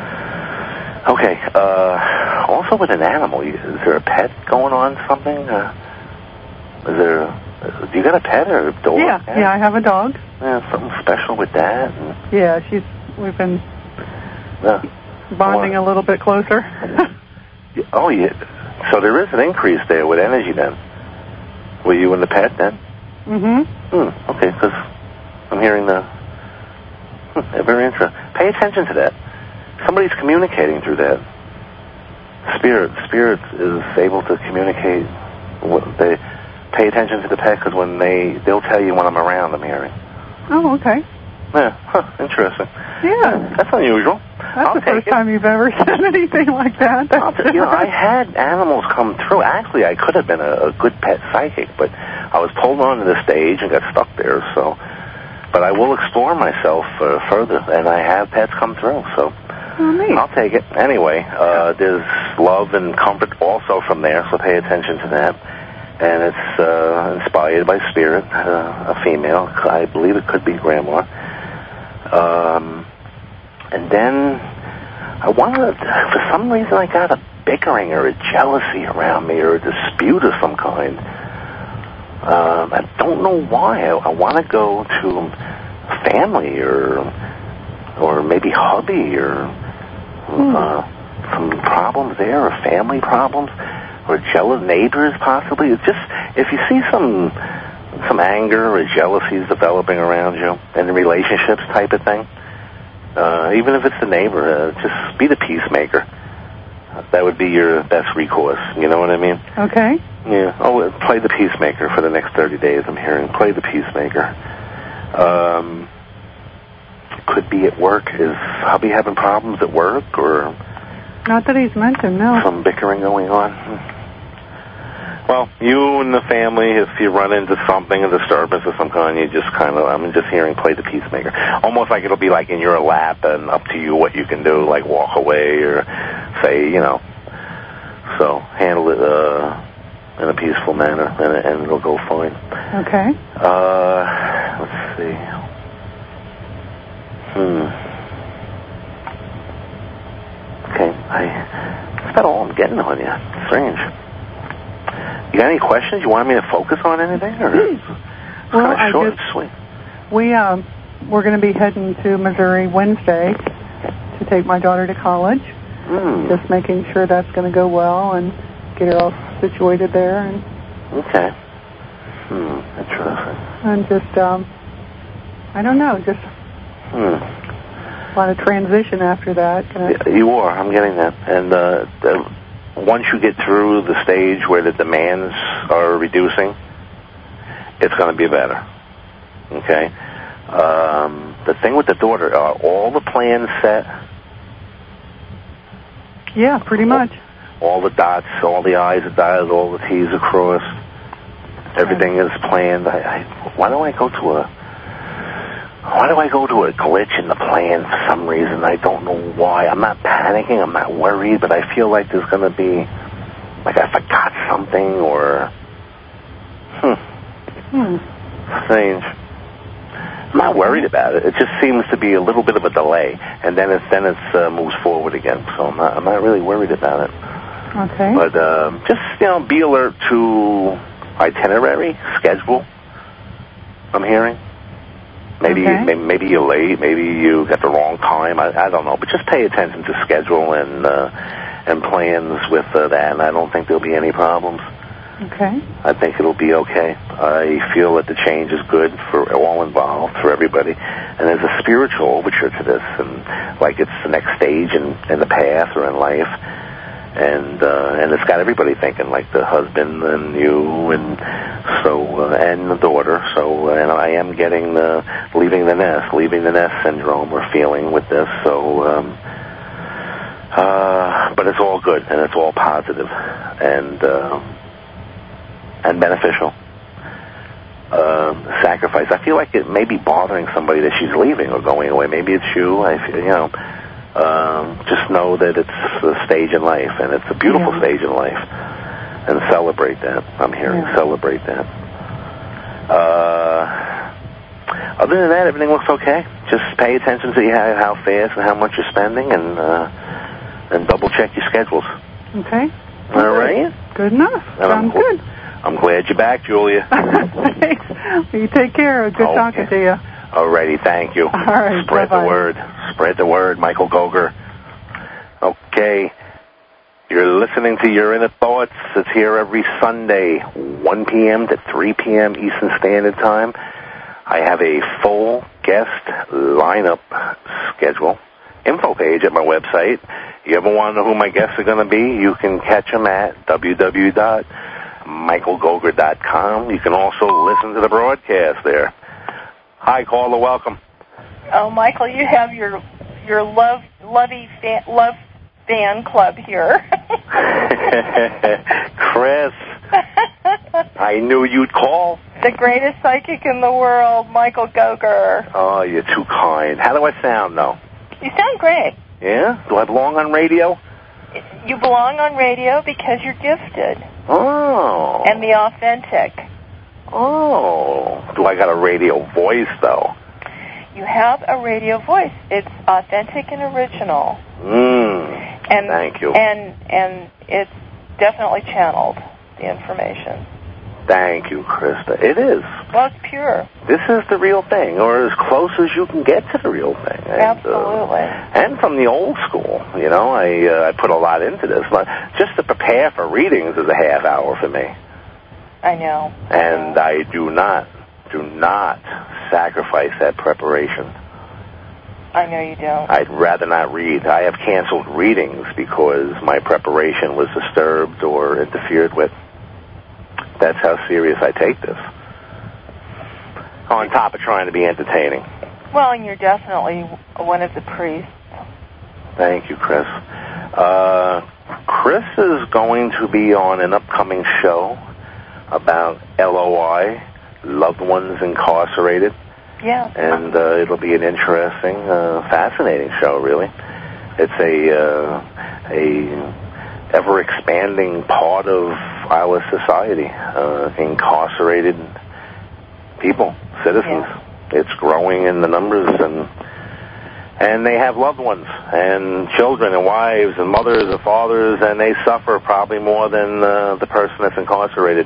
Okay. Uh, also with an animal, is there a pet going on? Something? Uh, is there? Uh, do you got a pet or a dog? Yeah. Cat? Yeah, I have a dog. Yeah, something special with that. And, yeah, she's. We've been uh, bonding well, a little bit closer. Oh yeah. So there is an increase there with energy then. Were you and the pet then? Mm-hmm. Hmm. Okay, because I'm hearing the. Hmm, very interesting. Pay attention to that. Somebody's communicating through that. Spirit, spirit is able to communicate. They pay attention to the pet because when they they'll tell you when I'm around. I'm hearing. Oh, okay. Yeah, huh, interesting. Yeah, that's unusual. That's I'll the first it. time you've ever said anything like that. I'll t- you know, I had animals come through. Actually, I could have been a, a good pet psychic, but I was pulled onto the stage and got stuck there. So, but I will explore myself uh, further, and I have pets come through. So. Oh, neat. I'll take it. Anyway, uh, there's love and comfort also from there, so pay attention to that. And it's uh, inspired by spirit, uh, a female. I believe it could be grandma. Um, and then I wanted, for some reason, I got a bickering or a jealousy around me or a dispute of some kind. Um, I don't know why. I, I want to go to family or or maybe hubby or hmm. uh, some problems there or family problems or jealous neighbors possibly. It's just, if you see some some anger or jealousies developing around you in the relationships type of thing, uh, even if it's the neighbor, uh, just be the peacemaker. That would be your best recourse. You know what I mean? Okay. Yeah. Oh, play the peacemaker for the next thirty days, I'm hearing. Play the peacemaker. Um... Could be at work. Is hubby having problems at work or? Not that he's mentioned, no. Some bickering going on. Well, you and the family, if you run into something, a disturbance of some kind, you just kind of, I'm just hearing play the peacemaker. Almost like it'll be like in your lap and up to you what you can do, like walk away or say, you know. So handle it uh, in a peaceful manner, and, and it'll go fine. Okay. Uh, let's see. Hmm. Okay, I, that's about all I'm getting on you. Strange. You got any questions? You want me to focus on anything? Or it's well, kind of short I and sweet. We, um, we're going to be heading to Missouri Wednesday to take my daughter to college. Mm. Just making sure that's going to go well and get her all situated there. And okay. Hmm, interesting. And just, um, I don't know, just hmm. a lot of transition after that. Yeah, you are. I'm getting that. And uh, the, once you get through the stage where the demands are reducing, it's going to be better. Okay? Um, the thing with the daughter, are all the plans set? Yeah, pretty much. All, all the dots, all the I's are dotted, all the T's are crossed. Everything right. is planned. I, I, why do I go to a... Why do I go to a glitch in the plan for some reason? I don't know why. I'm not panicking. I'm not worried, but I feel like there's going to be, like I forgot something or, hmm, hmm. strange. I'm not worried about it. It just seems to be a little bit of a delay, and then it then it uh, moves forward again. So I'm not I'm not really worried about it. Okay. But um, just you know, be alert to itinerary schedule. I'm hearing. Maybe, okay. maybe maybe you're late. Maybe you got the wrong time. I, I don't know. But just pay attention to schedule and uh, and plans with uh, that. And I don't think there'll be any problems. Okay. I think it'll be okay. I feel that the change is good for all involved, for everybody. And there's a spiritual overture to this, and like it's the next stage in, in the path or in life. And uh, and it's got everybody thinking, like the husband and you, and so uh, and the daughter. So uh, and I am getting the leaving the nest, leaving the nest syndrome or feeling with this. So, um, uh, but it's all good and it's all positive and uh, and beneficial. Uh, sacrifice. I feel like it may be bothering somebody that she's leaving or going away. Maybe it's you. I feel, you know. Um, just know that it's a stage in life, and it's a beautiful yeah. stage in life, and celebrate that. I'm hearing yeah. celebrate that. Uh, other than that, everything looks okay. Just pay attention to how, how fast and how much you're spending, and uh, and double check your schedules. Okay. All right. Good enough. And Sounds I'm, good. I'm glad you're back, Julia. Thanks. You take care. Good okay. talking to you. Alrighty, thank you. All right, Spread bye-bye. the word. Spread the word, Michael Goger. Okay. You're listening to Your Inner Thoughts. It's here every Sunday, one p.m. to three p.m. Eastern Standard Time. I have a full guest lineup schedule. Info page at my website. You ever want to know who my guests are going to be, you can catch them at w w w dot michael goger dot com. You can also listen to the broadcast there. Hi, caller. Welcome. Oh, Michael, you have your your love lovey fan, love fan club here. Chris, I knew you'd call. The greatest psychic in the world, Michael Goger. Oh, you're too kind. How do I sound, though? You sound great. Yeah? Do I belong on radio? You belong on radio because you're gifted. Oh. And the authentic. Oh. Do I got a radio voice, though? You have a radio voice. It's authentic and original. Mm. And, Thank you. And and it's definitely channeled, the information. Thank you, Krista. It is. Well, it's pure. This is the real thing, or as close as you can get to the real thing. And, Absolutely. Uh, and from the old school, you know, I uh, I put a lot into this. Just to prepare for readings is a half hour for me. I know. And I do not, do not sacrifice that preparation. I know you don't. I'd rather not read. I have canceled readings because my preparation was disturbed or interfered with. That's how serious I take this. On top of trying to be entertaining. Well, and you're definitely one of the priests. Thank you, Chris. Uh, Chris is going to be on an upcoming show about L O I, Loved Ones Incarcerated. Yeah. And uh, it'll be an interesting, uh, fascinating show, really. It's a uh, a ever-expanding part of our society, uh, incarcerated people, citizens. Yeah. It's growing in the numbers, and and they have loved ones and children and wives and mothers and fathers, and they suffer probably more than uh, the person that's incarcerated.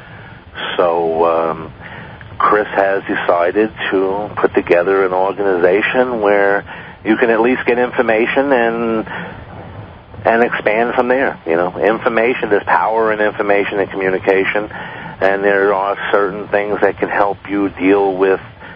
So um, Chris has decided to put together an organization where you can at least get information and and expand from there. You know, information, there's power in information and communication, and there are certain things that can help you deal with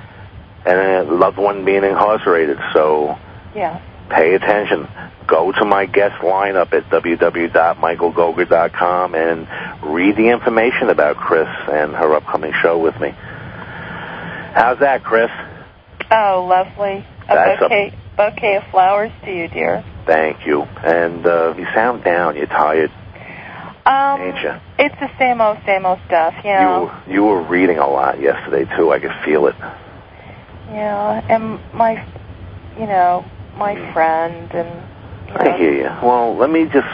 a loved one being incarcerated. So yeah. Pay attention. Go to my guest lineup at w w w dot michael goger dot com and read the information about Chris and her upcoming show with me. How's that, Chris? Oh, lovely. A That's bouquet, a... bouquet of flowers to you, dear. Thank you. And uh, you sound down. You're tired, um, ain't you? It's the same old, same old stuff, you know. You, you were reading a lot yesterday, too. I could feel it. Yeah, and my, you know, my friend and... You know. I hear you. Well, let me just...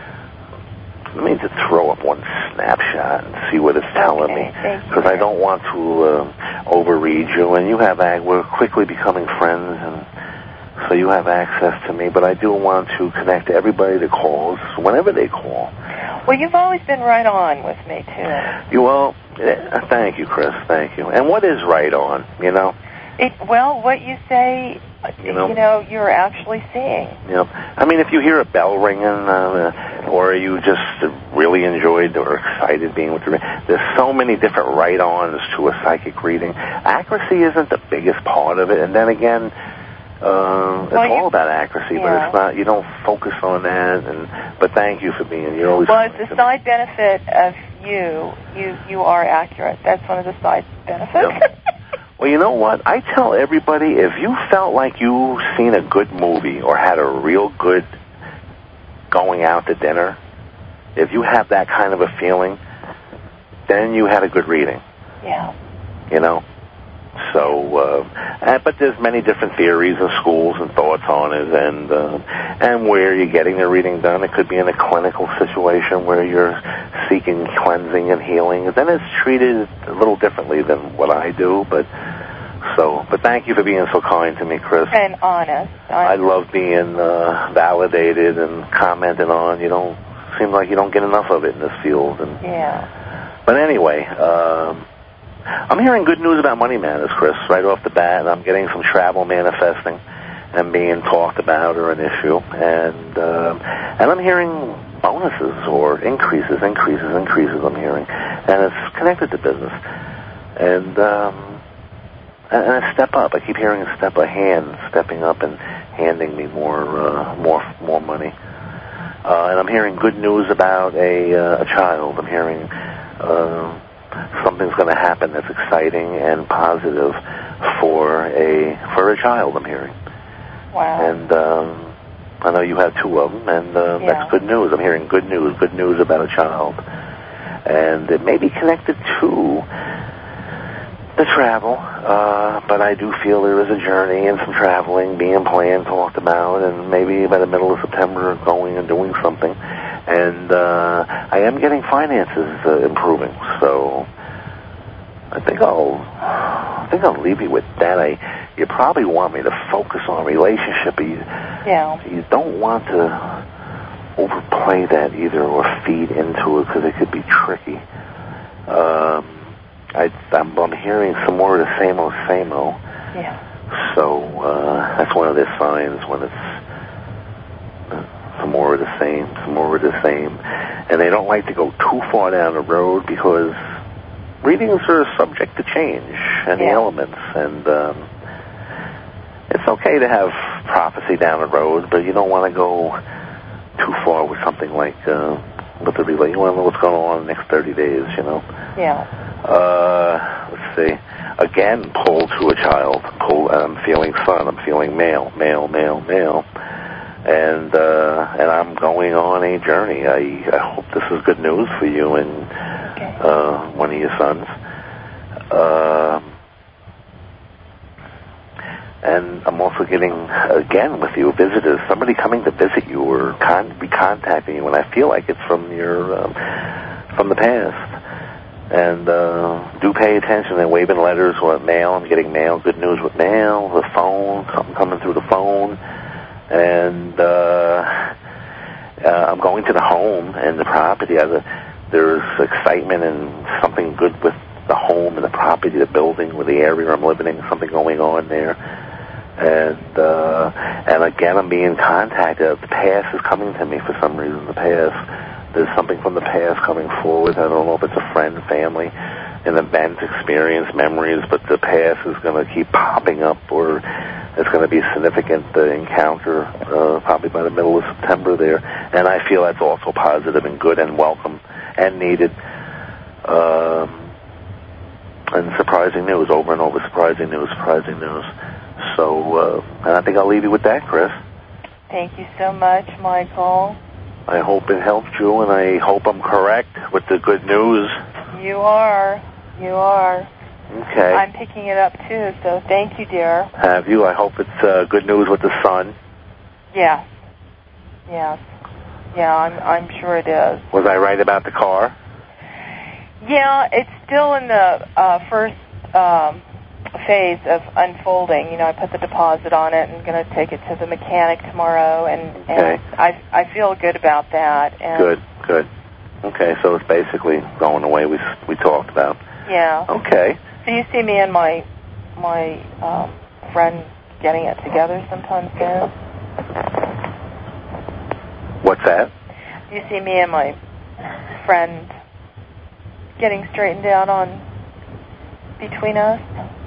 Let me just throw up one snapshot and see what it's telling okay, me, because I don't want to uh, overread you. And you have we're quickly becoming friends, and so you have access to me. But I do want to connect everybody that calls whenever they call. Well, you've always been right on with me too. You well, uh, thank you, Chris. Thank you. And what is right on? You know. It, well, what you say, you know, you know, you're actually seeing. Yeah. I mean, if you hear a bell ringing, uh, or you just really enjoyed or excited being with the reading, there's so many different right-ons to a psychic reading. Accuracy isn't the biggest part of it, and then again, uh, it's well, all you, about accuracy, yeah. but it's not. You don't focus on that. And but thank you for being. You're always. Well, it's a side benefit of you. You you are accurate. That's one of the side benefits. Yeah. Well, you know what? I tell everybody, if you felt like you seen a good movie or had a real good going out to dinner, if you have that kind of a feeling, then you had a good reading. Yeah. You know? So, uh, but there's many different theories and schools and thoughts on it, and uh, and where you're getting the reading done. It could be in a clinical situation where you're seeking cleansing and healing. Then it's treated a little differently than what I do, but so. But thank you for being so kind to me, Chris. And honest. I love being uh, validated and commented on. You don't seem like you don't get enough of it in this field. And, yeah. But anyway. Um, I'm hearing good news about money matters, Chris, right off the bat. I'm getting some travel manifesting and being talked about or an issue. And uh, and I'm hearing bonuses or increases, increases, increases I'm hearing. And it's connected to business. And, um, and a step up. I keep hearing a step, a hand stepping up and handing me more uh, more, more money. Uh, and I'm hearing good news about a, uh, a child. I'm hearing... Uh, something's going to happen that's exciting and positive for a for a child, I'm hearing. Wow. And um, I know you have two of them, and uh, yeah. that's good news. I'm hearing good news, good news about a child. And it may be connected to the travel, uh, but I do feel there is a journey and some traveling being planned, talked about, and maybe by the middle of September going and doing something. And uh, I am getting finances uh, improving, so I think I'll I think I'll leave you with that. I you probably want me to focus on relationship, but you, yeah. you don't want to overplay that either or feed into it because it could be tricky. Um, I, I'm, I'm hearing some more of the same old, same old. Yeah. So uh, that's one of the signs when it's. Uh, some more of the same, some more of the same. And they don't like to go too far down the road because readings are subject to change and yeah. the elements. And um, it's okay to have prophecy down the road, but you don't want to go too far with something like uh, with the relay. You want to know what's going on in the next thirty days, you know? Yeah. Uh, let's see. Again, pull to a child. Pull. I'm feeling son. I'm feeling male, male, male, male. And uh, and I'm going on a journey. I, I hope this is good news for you. And okay. uh, one of your sons. Uh, and I'm also getting, again, with you, visitors, somebody coming to visit you or con- be contacting you, and I feel like it's from your, um, from the past. And uh, do pay attention. They're waving letters or mail. I'm getting mail, good news with mail, the phone, something coming through the phone. And uh, uh, I'm going to the home and the property. I, there's excitement and something good with the home and the property, the building, or the area I'm living in, something going on there. And uh, and again, I'm being contacted. The past is coming to me for some reason, the past. There's something from the past coming forward. I don't know if it's a friend, family, an event, experience, memories, but the past is going to keep popping up, or it's going to be a significant uh, encounter uh, probably by the middle of September there. And I feel that's also positive and good and welcome and needed. Um, and surprising news, over and over, surprising news, surprising news. So, uh, and I think I'll leave you with that, Chris. Thank you so much, Michael. I hope it helped you, and I hope I'm correct with the good news. You are. You are. Okay. I'm picking it up, too, so thank you, dear. Have you? I hope it's uh, good news with the sun. Yes. Yes. Yeah, I'm, I'm sure it is. Was I right about the car? Yeah, it's still in the uh, first um, phase of unfolding. You know, I put the deposit on it and going to take it to the mechanic tomorrow, and, okay. and I I feel good about that. And good, good. Okay, so it's basically going away. We we talked about. Yeah. Okay. So you see me and my my um, friend getting it together sometime soon. What's that? You see me and my friend getting straightened out on between us.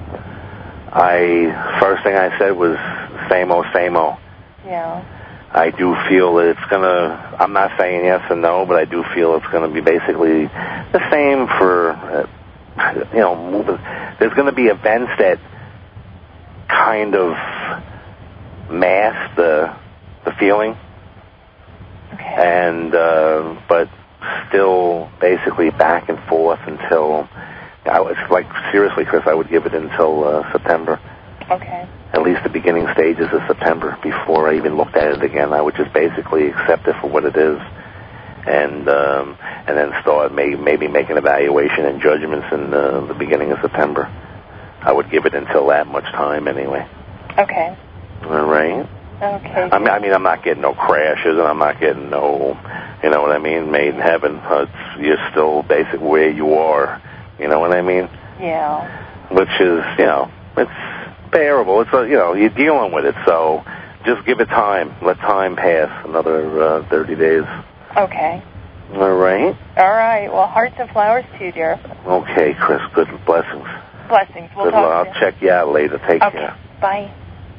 I first thing I said was same old, same old. Yeah. I do feel that it's gonna. I'm not saying yes and no, but I do feel it's gonna be basically the same for, uh, you know, moving. There's gonna be events that kind of mask the the feeling, okay. and uh, but still basically back and forth until. I was like, seriously, Chris, I would give it until uh, September. Okay. At least the beginning stages of September before I even looked at it again. I would just basically accept it for what it is, and um, and then start maybe, maybe make an evaluation and judgments in uh, the beginning of September. I would give it until that much time anyway. Okay. All right. Okay. I mean, I mean, I'm not getting no crashes, and I'm not getting no, you know what I mean, made in heaven. Uh, it's, you're still basic where you are. You know what I mean? Yeah. Which is, you know, it's bearable. It's, a, you know, you're dealing with it, so just give it time. Let time pass, another uh, thirty days. Okay. All right? All right. Well, hearts and flowers to you, dear. Okay, Chris. Good blessings. Blessings. We'll Good talk luck. soon. I'll check you out later. Take okay. care. Bye.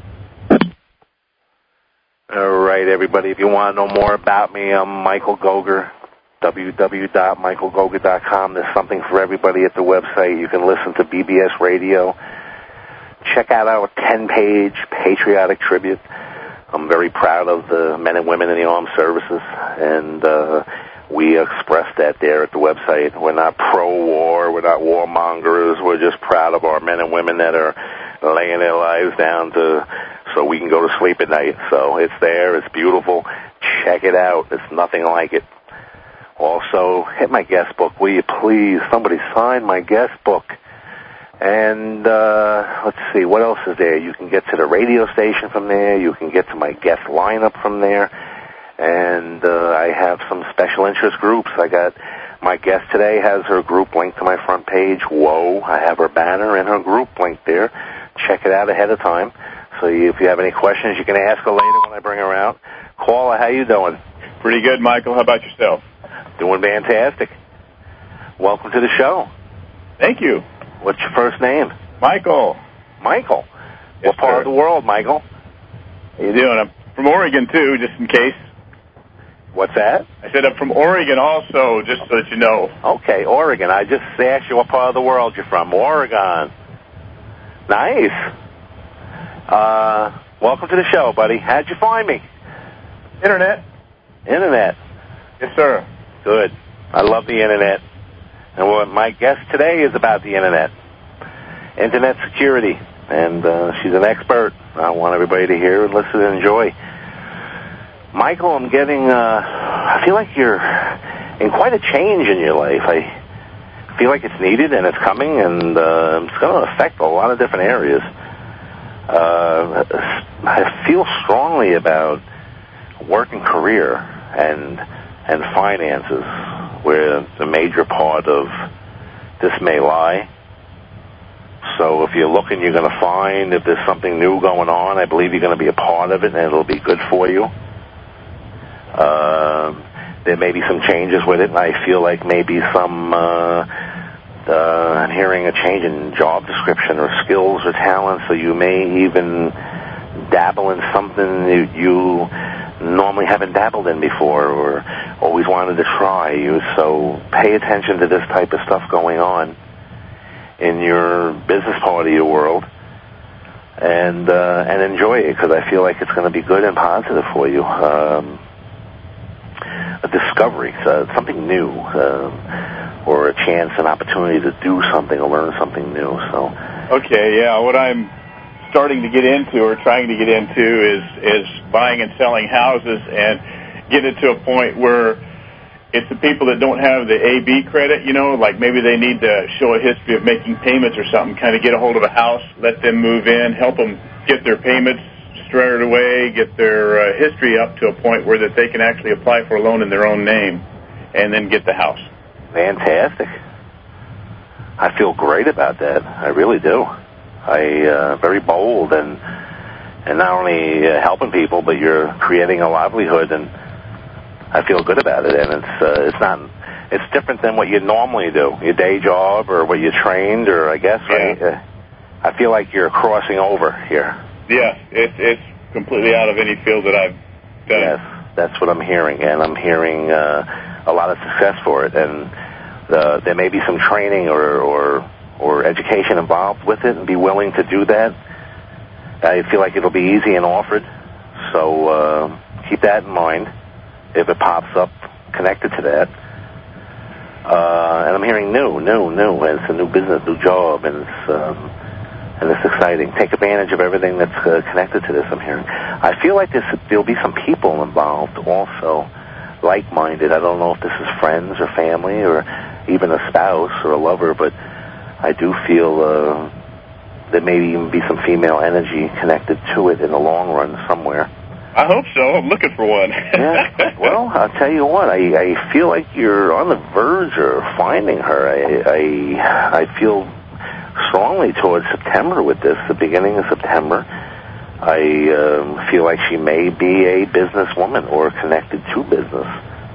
All right, everybody. If you want to know more about me, I'm Michael Goger. w w w dot michael goger dot com. There's something for everybody at the website. You can listen to B B S Radio. Check out our ten-page patriotic tribute. I'm very proud of the men and women in the armed services, and uh, we express that there at the website. We're not pro-war. We're not warmongers. We're just proud of our men and women that are laying their lives down to so we can go to sleep at night. So it's there. It's beautiful. Check it out. It's nothing like it. Also, hit my guest book, will you please? Somebody sign my guest book. And uh, let's see, what else is there? You can get to the radio station from there. You can get to my guest lineup from there. And uh, I have some special interest groups. I got my guest today has her group linked to my front page. Whoa, I have her banner and her group linked there. Check it out ahead of time. So you, if you have any questions, you can ask her later when I bring her out. Caller, how you doing? Pretty good, Michael. How about yourself? Doing fantastic. Welcome to the show. Thank you. What's your first name? Michael. Michael. Yes, what part sir. of the world, Michael? How you doing? I'm from Oregon, too, just in case. What's that? I said I'm from Oregon also, just so that you know. Okay, Oregon. I just asked you what part of the world you're from. Oregon. Nice. Uh, welcome to the show, buddy. How'd you find me? Internet. Internet. Yes, sir. Good. I love the Internet. And what my guest today is about the Internet, Internet security, and uh, she's an expert. I want everybody to hear and listen and enjoy. Michael, I'm getting, uh, I feel like you're in quite a change in your life. I feel like it's needed and it's coming, and uh, it's going to affect a lot of different areas. Uh, I feel strongly about work and career and and finances, where the major part of this may lie. So if you're looking, you're going to find if there's something new going on, I believe you're going to be a part of it, and it'll be good for you. Uh, there may be some changes with it, and I feel like maybe some, uh, uh, I'm hearing a change in job description or skills or talents, so you may even dabble in something you, you normally haven't dabbled in before or always wanted to try. You So pay attention to this type of stuff going on in your business part of your world, and uh, and enjoy it, because I feel like it's going to be good and positive for you. Um, a discovery, uh, something new, uh, or a chance, an opportunity to do something or learn something new. So, okay, yeah, what I'm starting to get into or trying to get into is is buying and selling houses, and get it to a point where it's the people that don't have the A B credit, you know, like maybe they need to show a history of making payments or something, kind of get a hold of a house, let them move in, help them get their payments straightened away, get their uh, history up to a point where that they can actually apply for a loan in their own name, and then get the house. Fantastic. I feel great about that. I really do. I uh, very bold, and and not only uh, helping people, but you're creating a livelihood, and I feel good about it. And it's uh, it's not it's different than what you normally do, your day job or what you trained, or I guess right. Yeah. Uh, I feel like you're crossing over here. Yeah, it's it's completely out of any field that I've done. Yes, that's what I'm hearing, and I'm hearing uh, a lot of success for it, and uh, there may be some training or, or or education involved with it, and be willing to do that. I feel like it'll be easy and offered, so uh, keep that in mind if it pops up connected to that. Uh, and I'm hearing new, new, new, and it's a new business, new job, and it's um, and it's exciting. Take advantage of everything that's uh, connected to this, I'm hearing. I feel like this, there'll be some people involved also, like-minded. I don't know if this is friends or family or even a spouse or a lover, but I do feel uh, there may even be some female energy connected to it in the long run somewhere. I hope so. I'm looking for one. Yeah. Well, I'll tell you what. I, I feel like you're on the verge of finding her. I I, I feel strongly towards September with this, the beginning of September. I um, feel like she may be a businesswoman or connected to business.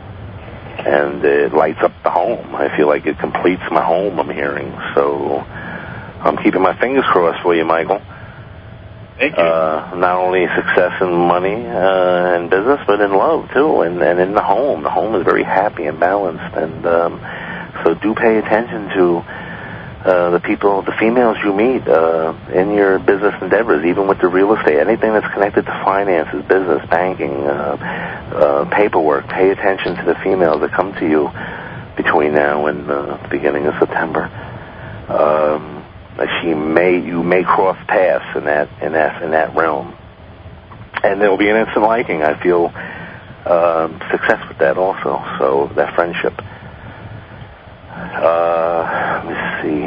And it lights up the home. I feel like it completes my home, I'm hearing. So I'm keeping my fingers crossed for you, Michael. Thank you. Uh, not only success in money uh, and business, but in love, too, and, and in the home. The home is very happy and balanced. And um, so do pay attention to uh, the people, the females you meet uh, in your business endeavors, even with the real estate, anything that's connected to finances, business, banking, uh, uh, paperwork. Pay attention to the females that come to you between now and uh, the beginning of September. Um, she may, you may cross paths in that, in that, in that realm, and there will be an instant liking. I feel uh, success with that also. So that friendship. Uh, let me see.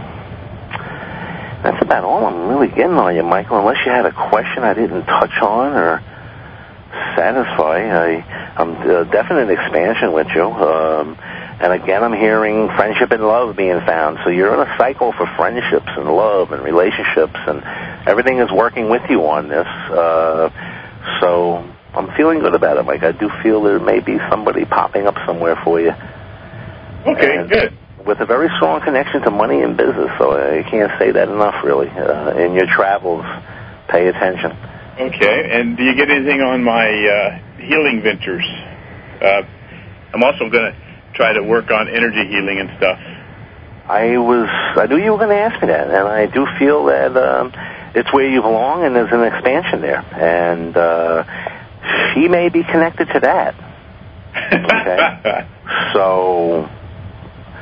That's about all I'm really getting on you, Michael, unless you had a question I didn't touch on or satisfy. I, I'm uh, definite expansion with you. Um, and again, I'm hearing friendship and love being found. So you're in a cycle for friendships and love and relationships, and everything is working with you on this. Uh, so I'm feeling good about it, Mike. I do feel there may be somebody popping up somewhere for you. Okay, and good. With a very strong connection to money and business, so I can't say that enough, really. Uh, in your travels, pay attention. Okay, and do you get anything on my uh, healing ventures? Uh, I'm also going to try to work on energy healing and stuff. I was, I knew you were going to ask me that, and I do feel that um, it's where you belong, and there's an expansion there, and uh, she may be connected to that. Okay, so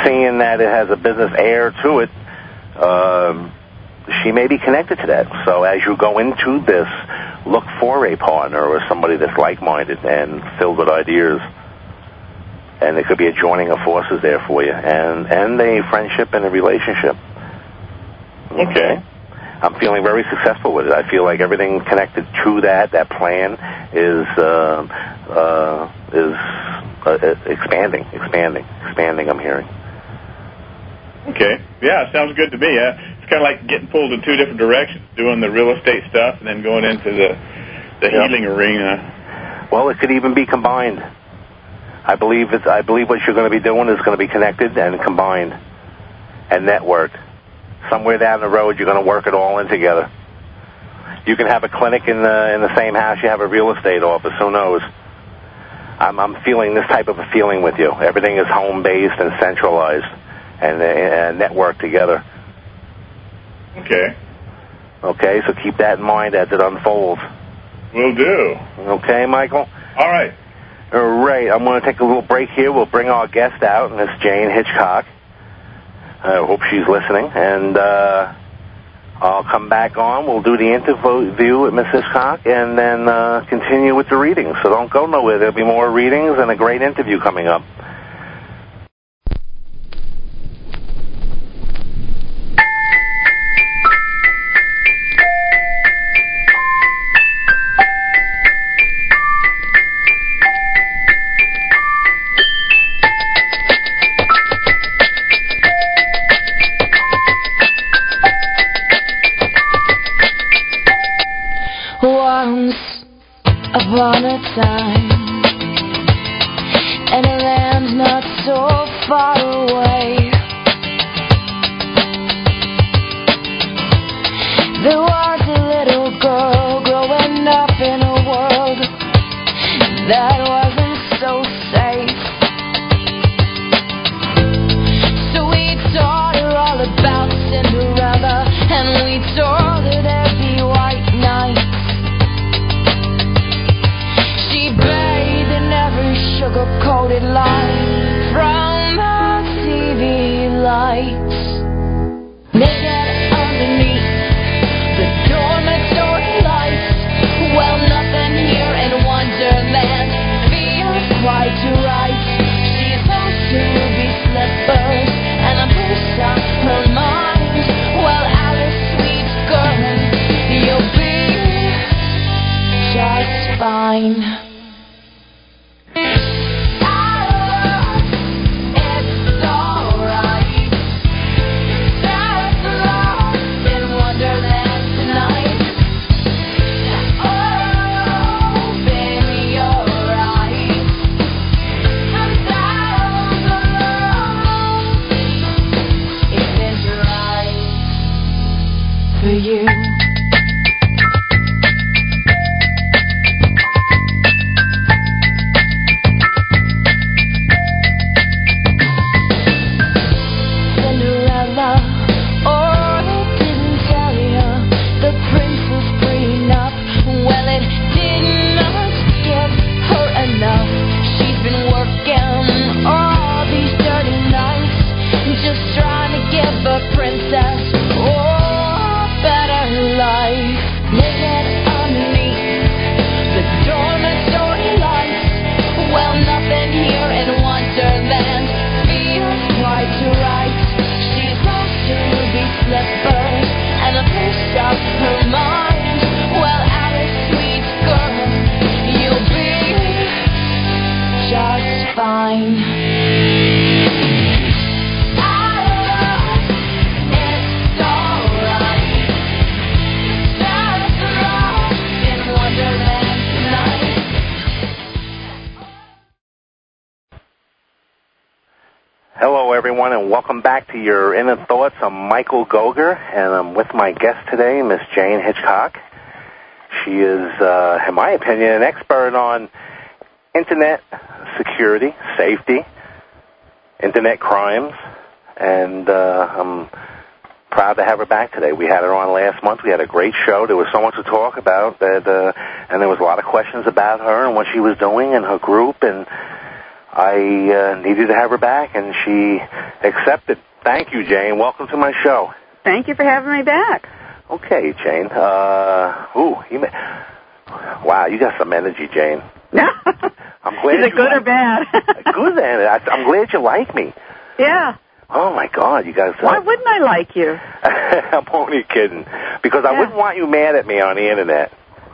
seeing that it has a business air to it, um, she may be connected to that. So as you go into this, look for a partner or somebody that's like-minded and filled with ideas. And there could be a joining of forces there for you, and, and a friendship and a relationship. Okay? I'm feeling very successful with it. I feel like everything connected to that, that plan, is uh, uh, is uh, expanding, expanding, expanding, I'm hearing. Okay. Yeah, sounds good to me. Uh, it's kind of like getting pulled in two different directions, doing the real estate stuff and then going into the, the yep. healing arena. Well, it could even be combined. I believe it's, I believe what you're going to be doing is going to be connected and combined and networked. Somewhere down the road, you're going to work it all in together. You can have a clinic in the in the same house you have a real estate office. Who knows? I'm, I'm feeling this type of a feeling with you. Everything is home-based and centralized and, and networked together. Okay. Okay, so keep that in mind as it unfolds. Will do. Okay, Michael? All right. All right, I'm going to take a little break here. We'll bring our guest out, Miss Jane Hitchcock. I hope she's listening. And uh, I'll come back on. We'll do the interview with Miss Hitchcock and then uh, continue with the readings. So don't go nowhere. There'll be more readings and a great interview coming up. Once upon a time, in a land not so far away, there was a little girl growing up in a world that wasn't so safe. So we taught her all about Cinderella, and we told her there'd be white nights. Sugar-coated lie from the T V lights. Naked underneath the dormitory lights. Well, nothing here in Wonderland feels quite right. She's those ruby slippers and a piece of her mind. Well, Alice, sweet girl, you'll be just fine. You. Cinderella, oh, they didn't tell you the prince was freeing up. Well, it did not give her enough. She's been working all these dirty nights, just trying to give a princess, oh, better life. Naked underneath the dormitory lights. Well, nothing here in Wonderland feels quite right. She's lost her ruby slippers and a piece of her mind. Well, Alice, sweet girl, you'll be just fine. Hello, everyone, and welcome back to your Inner Thoughts. I'm Michael Goger, and I'm with my guest today, Miss Jane Hitchcock. She is, uh, in my opinion, an expert on Internet security, safety, Internet crimes, and uh, I'm proud to have her back today. We had her on last month. We had a great show. There was so much to talk about, that, uh, and there was a lot of questions about her and what she was doing and her group, and I uh, needed to have her back, and she accepted. Thank you, Jane. Welcome to my show. Thank you for having me back. Okay, Jane. Uh, ooh, you may, wow, you got some energy, Jane. I'm glad. Is it good like, or bad? Good, and I, I'm glad you like me. Yeah. Oh my God, you guys. Uh, Why wouldn't I like you? I'm only kidding, because I yeah. wouldn't want you mad at me on the internet.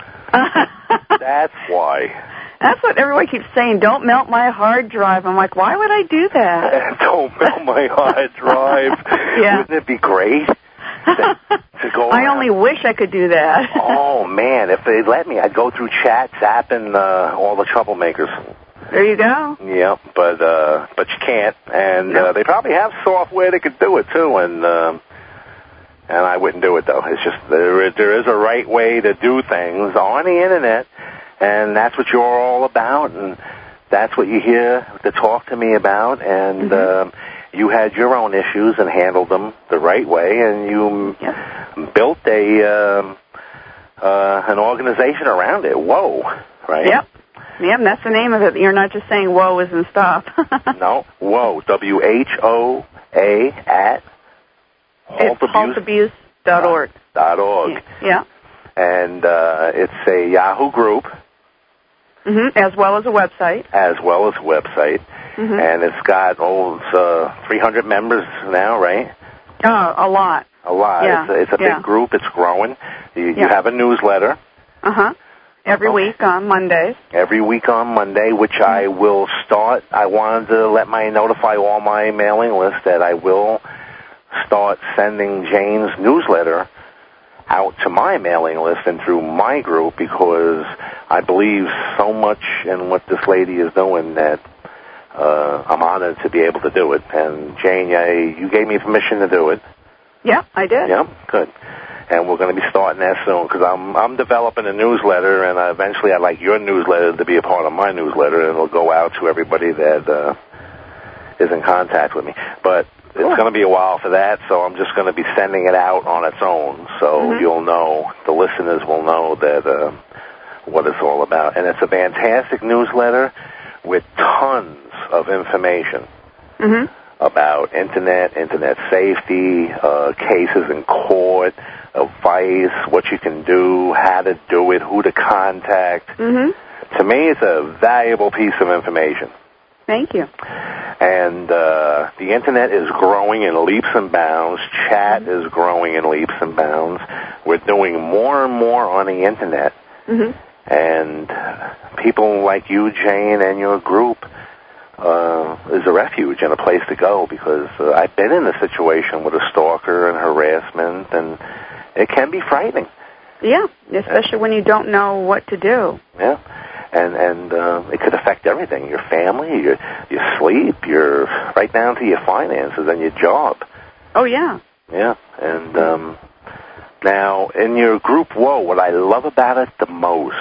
That's why. That's what everyone keeps saying. Don't melt my hard drive. I'm like, why would I do that? Don't melt my hard drive. Yeah. Wouldn't it be great? To, to go I around. only wish I could do that. Oh man, if they let me, I'd go through chat, zapping uh, all the troublemakers. There you go. Yeah, but uh, but you can't, and no. uh, they probably have software that could do it too, and um, and I wouldn't do it though. It's just there is, there is a right way to do things on the internet, and that's what you're all about, and that's what you hear to talk to me about, and. Mm-hmm. Um, You had your own issues and handled them the right way, and you yep. built a um, uh, an organization around it. Whoa, right? Yep. Yep, that's the name of it. You're not just saying whoa as in stop. No, whoa, W H O A at halt abuse dot org. Dot org. Yeah. And uh, it's a Yahoo group. Mm-hmm. As well as a website. As well as a website. Mm-hmm. And it's got, oh, it's, uh, three hundred members now, right? Oh, a lot. A lot. Yeah. It's a, it's a yeah. big group. It's growing. You, yeah. you have a newsletter. Uh-huh. Every okay. week on Mondays. Every week on Monday, which mm-hmm. I will start. I wanted to let my notify all my mailing list that I will start sending Jane's newsletter out to my mailing list and through my group, because I believe so much in what this lady is doing that uh, I'm honored to be able to do it. And Jane, I, you gave me permission to do it. Yeah, I did. Yeah, good. And we're going to be starting that soon, because I'm I'm developing a newsletter, and uh, eventually I'd like your newsletter to be a part of my newsletter, and it'll go out to everybody that uh, is in contact with me. But it's cool. going to be a while for that, so I'm just going to be sending it out on its own, so mm-hmm. you'll know, the listeners will know that uh, what it's all about. And it's a fantastic newsletter with tons of information mm-hmm. about internet, internet safety, uh, cases in court, advice, what you can do, how to do it, who to contact. Mm-hmm. To me, it's a valuable piece of information. Thank you. And uh, the internet is growing in leaps and bounds. Chat mm-hmm. is growing in leaps and bounds. We're doing more and more on the internet. Mm-hmm. And people like you, Jane, and your group uh, is a refuge and a place to go, because uh, I've been in a situation with a stalker and harassment, and it can be frightening. Yeah, especially when you don't know what to do. Yeah. And and uh, it could affect everything, your family, your your sleep, your right down to your finances and your job. Oh, yeah. Yeah. And um, now, in your group, whoa, what I love about it the most,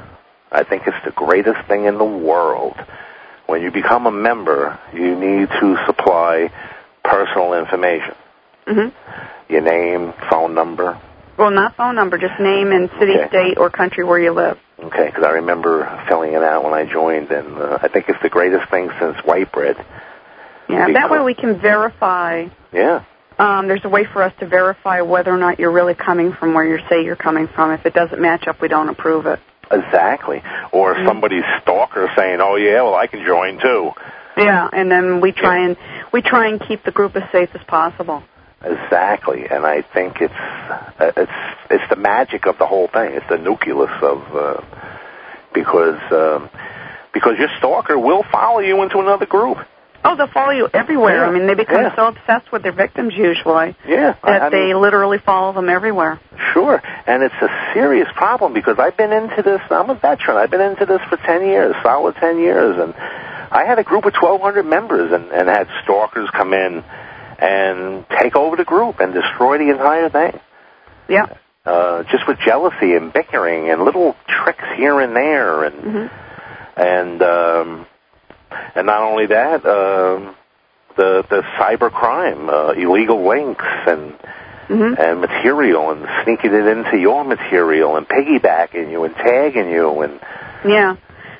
I think it's the greatest thing in the world. When you become a member, you need to supply personal information. Mm-hmm. Your name, phone number. Well, not phone number, just name and city, okay. state, or country where you live. Okay, because I remember filling it out when I joined, and uh, I think it's the greatest thing since white bread. Yeah, because, that way we can verify. Yeah. Um, there's a way for us to verify whether or not you're really coming from where you say you're coming from. If it doesn't match up, we don't approve it. Exactly. Or mm-hmm. somebody's stalker saying, "Oh yeah, well I can join too." Yeah, and then we try and we try and keep the group as safe as possible. Exactly, and I think it's uh, it's it's the magic of the whole thing. It's the nucleus of uh, because um, because your stalker will follow you into another group. Oh, they'll follow you everywhere. Yeah. I mean, they become yeah. so obsessed with their victims usually yeah. that I mean, they literally follow them everywhere. Sure, and it's a serious problem, because I've been into this. I'm a veteran. I've been into this for ten years, solid ten years, and I had a group of twelve hundred members, and, and had stalkers come in and take over the group and destroy the entire thing. Yeah. Uh, just with jealousy and bickering and little tricks here and there, and mm-hmm. and um, and not only that, um, the the cyber crime, uh, illegal links and mm-hmm. and material, and sneaking it into your material and piggybacking you and tagging you, and yeah.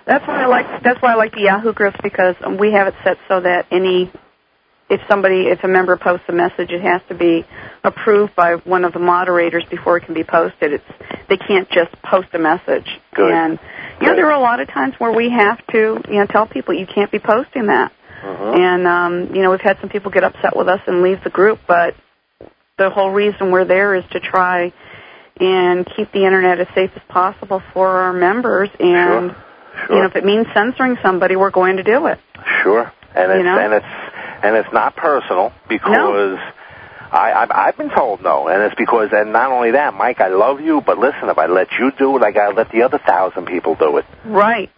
That's why I like that's why I like the Yahoo groups, because we have it set so that any if somebody if a member posts a message, it has to be approved by one of the moderators before it can be posted. It's they can't just post a message. Good. And you know, there are a lot of times where we have to you know tell people you can't be posting that. Mm-hmm. And um, you know, we've had some people get upset with us and leave the group, but the whole reason we're there is to try and keep the internet as safe as possible for our members. And Sure. Sure. you know, if it means censoring somebody, we're going to do it. Sure. And it's You know? and it's and it's not personal, because No. I I've, I've been told no, and it's because, and not only that, Mike, I love you, but listen, if I let you do it, I gotta let the other thousand people do it. Right.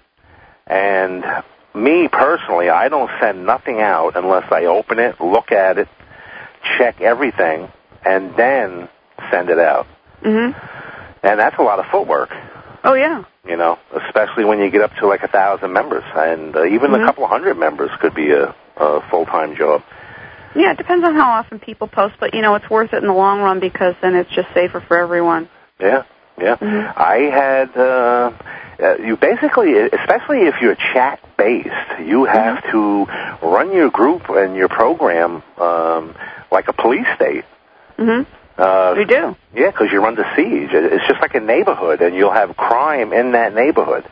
And me personally, I don't send nothing out unless I open it, look at it, check everything, and then send it out. Mhm. And that's a lot of footwork, Oh yeah. you know, especially when you get up to like a thousand members, and uh, even Mhm. a couple of hundred members could be a, a full-time job. Yeah, it depends on how often people post, but you know, it's worth it in the long run because then it's just safer for everyone. Yeah, yeah. Mhm. I had, uh, uh, you basically, especially if you're chat-based, you have Mhm. to run your group and your program um, like a police state. Mhm. Uh, We do. Yeah, because you're under siege. It's just like a neighborhood, and you'll have crime in that neighborhood.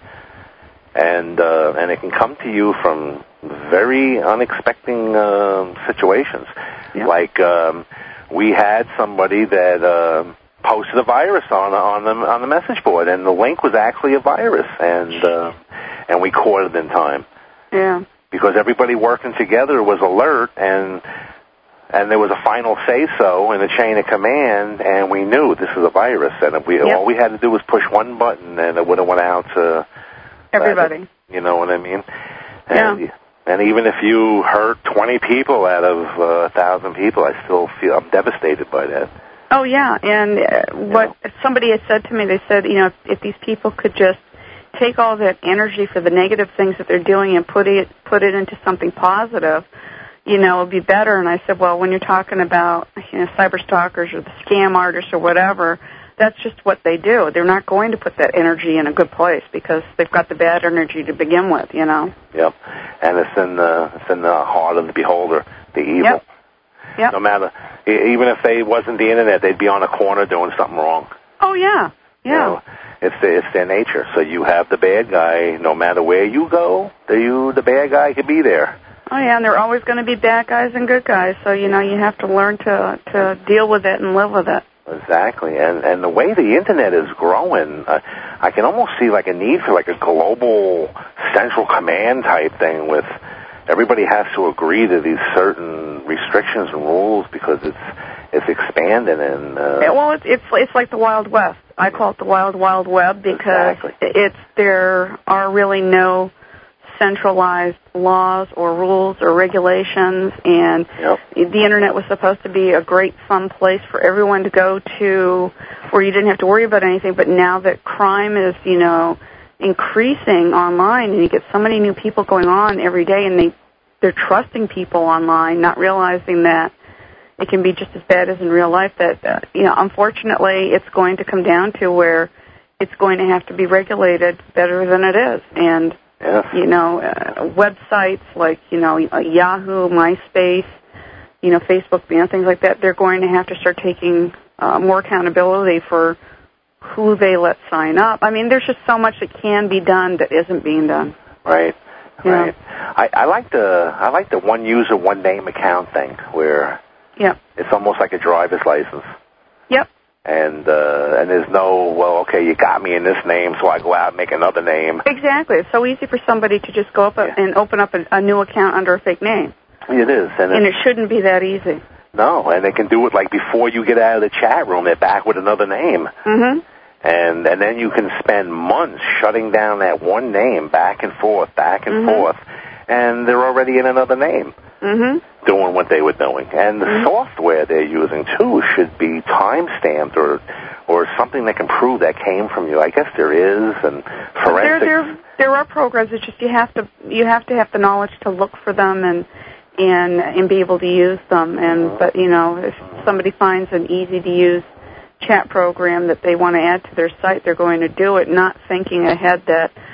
And uh, and it can come to you from very unexpected uh, situations. Yeah. Like um, we had somebody that uh, posted a virus on on the on the message board, and the link was actually a virus, and uh, and we caught it in time Yeah. because everybody working together was alert, and and there was a final say-so in the chain of command, and we knew this is a virus, and if we Yep. all we had to do was push one button, and it would have went out to Everybody. you know what I mean? Yeah. And, and even if you hurt twenty people out of uh, a thousand people, I still feel I'm devastated by that. Oh yeah, and uh, what somebody had said to me, they said, you know, if, if these people could just take all that energy for the negative things that they're doing and put it put it into something positive, you know, it'd be better. And I said, well, when you're talking about, you know, cyber stalkers or the scam artists or whatever, that's just what they do. They're not going to put that energy in a good place because they've got the bad energy to begin with, you know. Yep. And it's in the it's in the heart of the beholder, the evil. Yep. Yep. No matter, e- even if they wasn't the internet, they'd be on a corner doing something wrong. Oh yeah. Yeah. You know, it's their, it's their nature. So you have the bad guy, no matter where you go, the you the bad guy could be there. Oh yeah, and there are always going to be bad guys and good guys. So you know, you have to learn to to deal with it and live with it. Exactly, and and the way the internet is growing, uh, I can almost see like a need for like a global central command type thing with everybody has to agree to these certain restrictions and rules because it's it's expanding and. Uh, Yeah, well, it's it's it's like the Wild West. I call it the Wild Wild Web because Exactly. it's there are really no centralized laws or rules or regulations, and Yep. the internet was supposed to be a great fun place for everyone to go to where you didn't have to worry about anything, but now that crime is, you know, increasing online and you get so many new people going on every day and they they're trusting people online, not realizing that it can be just as bad as in real life, that uh, you know, unfortunately it's going to come down to where it's going to have to be regulated better than it is. And Yes. you know, uh, websites like, you know, Yahoo, MySpace, you know, Facebook, you know, things like that, they're going to have to start taking uh, more accountability for who they let sign up. I mean, there's just so much that can be done that isn't being done. Right. Yeah. Right. I, I like the I like the one user one name account thing where Yep. it's almost like a driver's license. Yep. And uh, and there's no, well, okay, you got me in this name, so I go out and make another name. Exactly. It's so easy for somebody to just go up Yeah. and open up a, a new account under a fake name. It is, and, And it's, it shouldn't be that easy. no, and they can do it like before you get out of the chat room. They're back with another name, Mm-hmm. and and then you can spend months shutting down that one name back and forth, back and Mhm. forth, and they're already in another name. Mm-hmm. Doing what they were doing, and the Mhm. software they're using too should be time stamped or or something that can prove that came from you. I guess there is, and There, forensics. there, there are programs. It's just you have to, you have to have the knowledge to look for them and and and be able to use them. And but you know, if somebody finds an easy to use chat program that they want to add to their site, they're going to do it, not thinking ahead that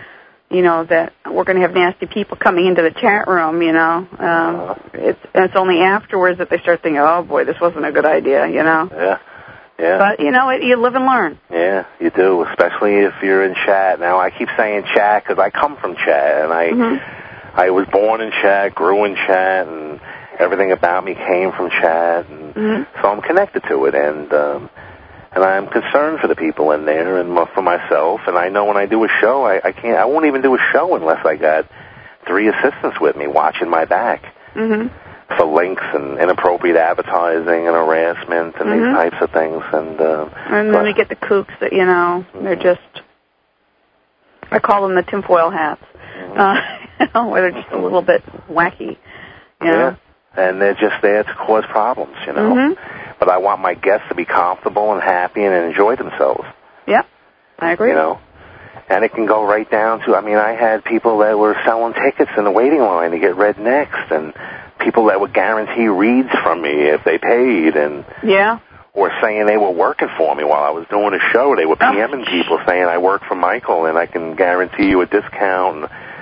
you know, that we're going to have nasty people coming into the chat room, you know. Um, it's, it's only afterwards that they start thinking, oh, boy, this wasn't a good idea, you know. Yeah, yeah. But, you know, it, you live and learn. Yeah, you do, especially if you're in chat. Now, I keep saying chat because I come from chat, and I, mm-hmm. I was born in chat, grew in chat, and everything about me came from chat, and mm-hmm. so I'm connected to it, and um, and I'm concerned for the people in there and for myself. And I know when I do a show, I, I can't, I won't even do a show unless I got three assistants with me watching my back mm-hmm. for links and inappropriate advertising and harassment and mm-hmm. these types of things. And uh, and then we get the kooks that, you know, they're just, I call them the tinfoil hats, mm-hmm. uh, where they're just a little bit wacky, you know. Yeah. And they're just there to cause problems, you know. Mm-hmm. But I want my guests to be comfortable and happy and enjoy themselves. Yeah, I agree. You know, and it can go right down to, I mean, I had people that were selling tickets in the waiting line to get read next, and people that would guarantee reads from me if they paid, and yeah, or saying they were working for me while I was doing a show. They were PMing people saying, I work for Michael, and I can guarantee you a discount, and,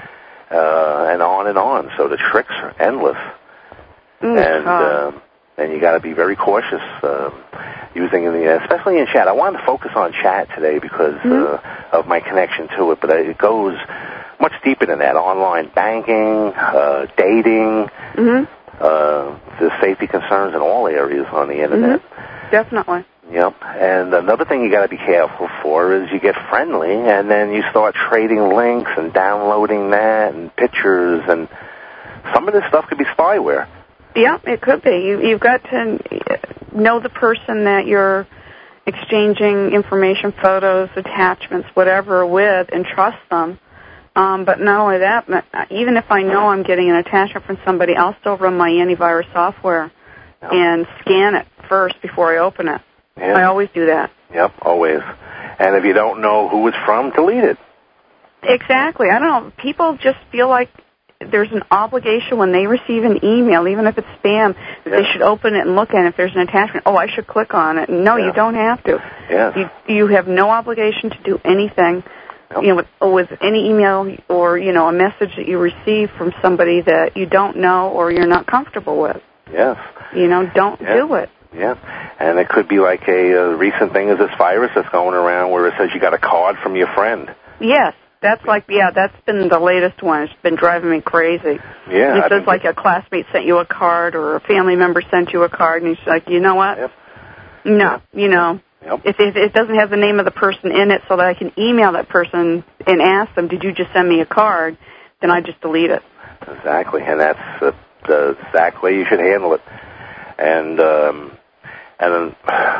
uh, and on and on. So the tricks are endless. Mm, and um, and you got to be very cautious um, using the, especially in chat. I wanted to focus on chat today because mm-hmm. uh, of my connection to it, but it goes much deeper than that. Online banking, uh, dating, mm-hmm. uh, the safety concerns in all areas on the internet. Mm-hmm. Definitely. Yep. And another thing you got to be careful for is you get friendly, and then you start trading links and downloading that and pictures, and some of this stuff could be spyware. Yeah, it could be. You, you've got to know the person that you're exchanging information, photos, attachments, whatever with, and trust them. Um, but not only that, but even if I know I'm getting an attachment from somebody, I'll still run my antivirus software yep. and scan it first before I open it. Yep. I always do that. Yep, always. And if you don't know who it's from, delete it. Exactly. I don't know. People just feel like there's an obligation when they receive an email, even if it's spam, that yeah. they should open it and look at it. If there's an attachment, oh, I should click on it. No, yeah. you don't have to. Yes. You, you have no obligation to do anything. Yep. You know, with, with any email or, you know, a message that you receive from somebody that you don't know or you're not comfortable with. Yes. You know, don't yeah. do it. Yeah. And it could be like a, a recent thing is this virus that's going around where it says you got a card from your friend. Yes. That's like, yeah, that's been the latest one. It's been driving me crazy. Yeah. It says like a classmate sent you a card or a family member sent you a card, and it's like, you know what? Yep. No, yep. you know, yep. if, if it doesn't have the name of the person in it so that I can email that person and ask them, did you just send me a card, then I just delete it. Exactly, and that's uh, the exact way you should handle it. And, um, and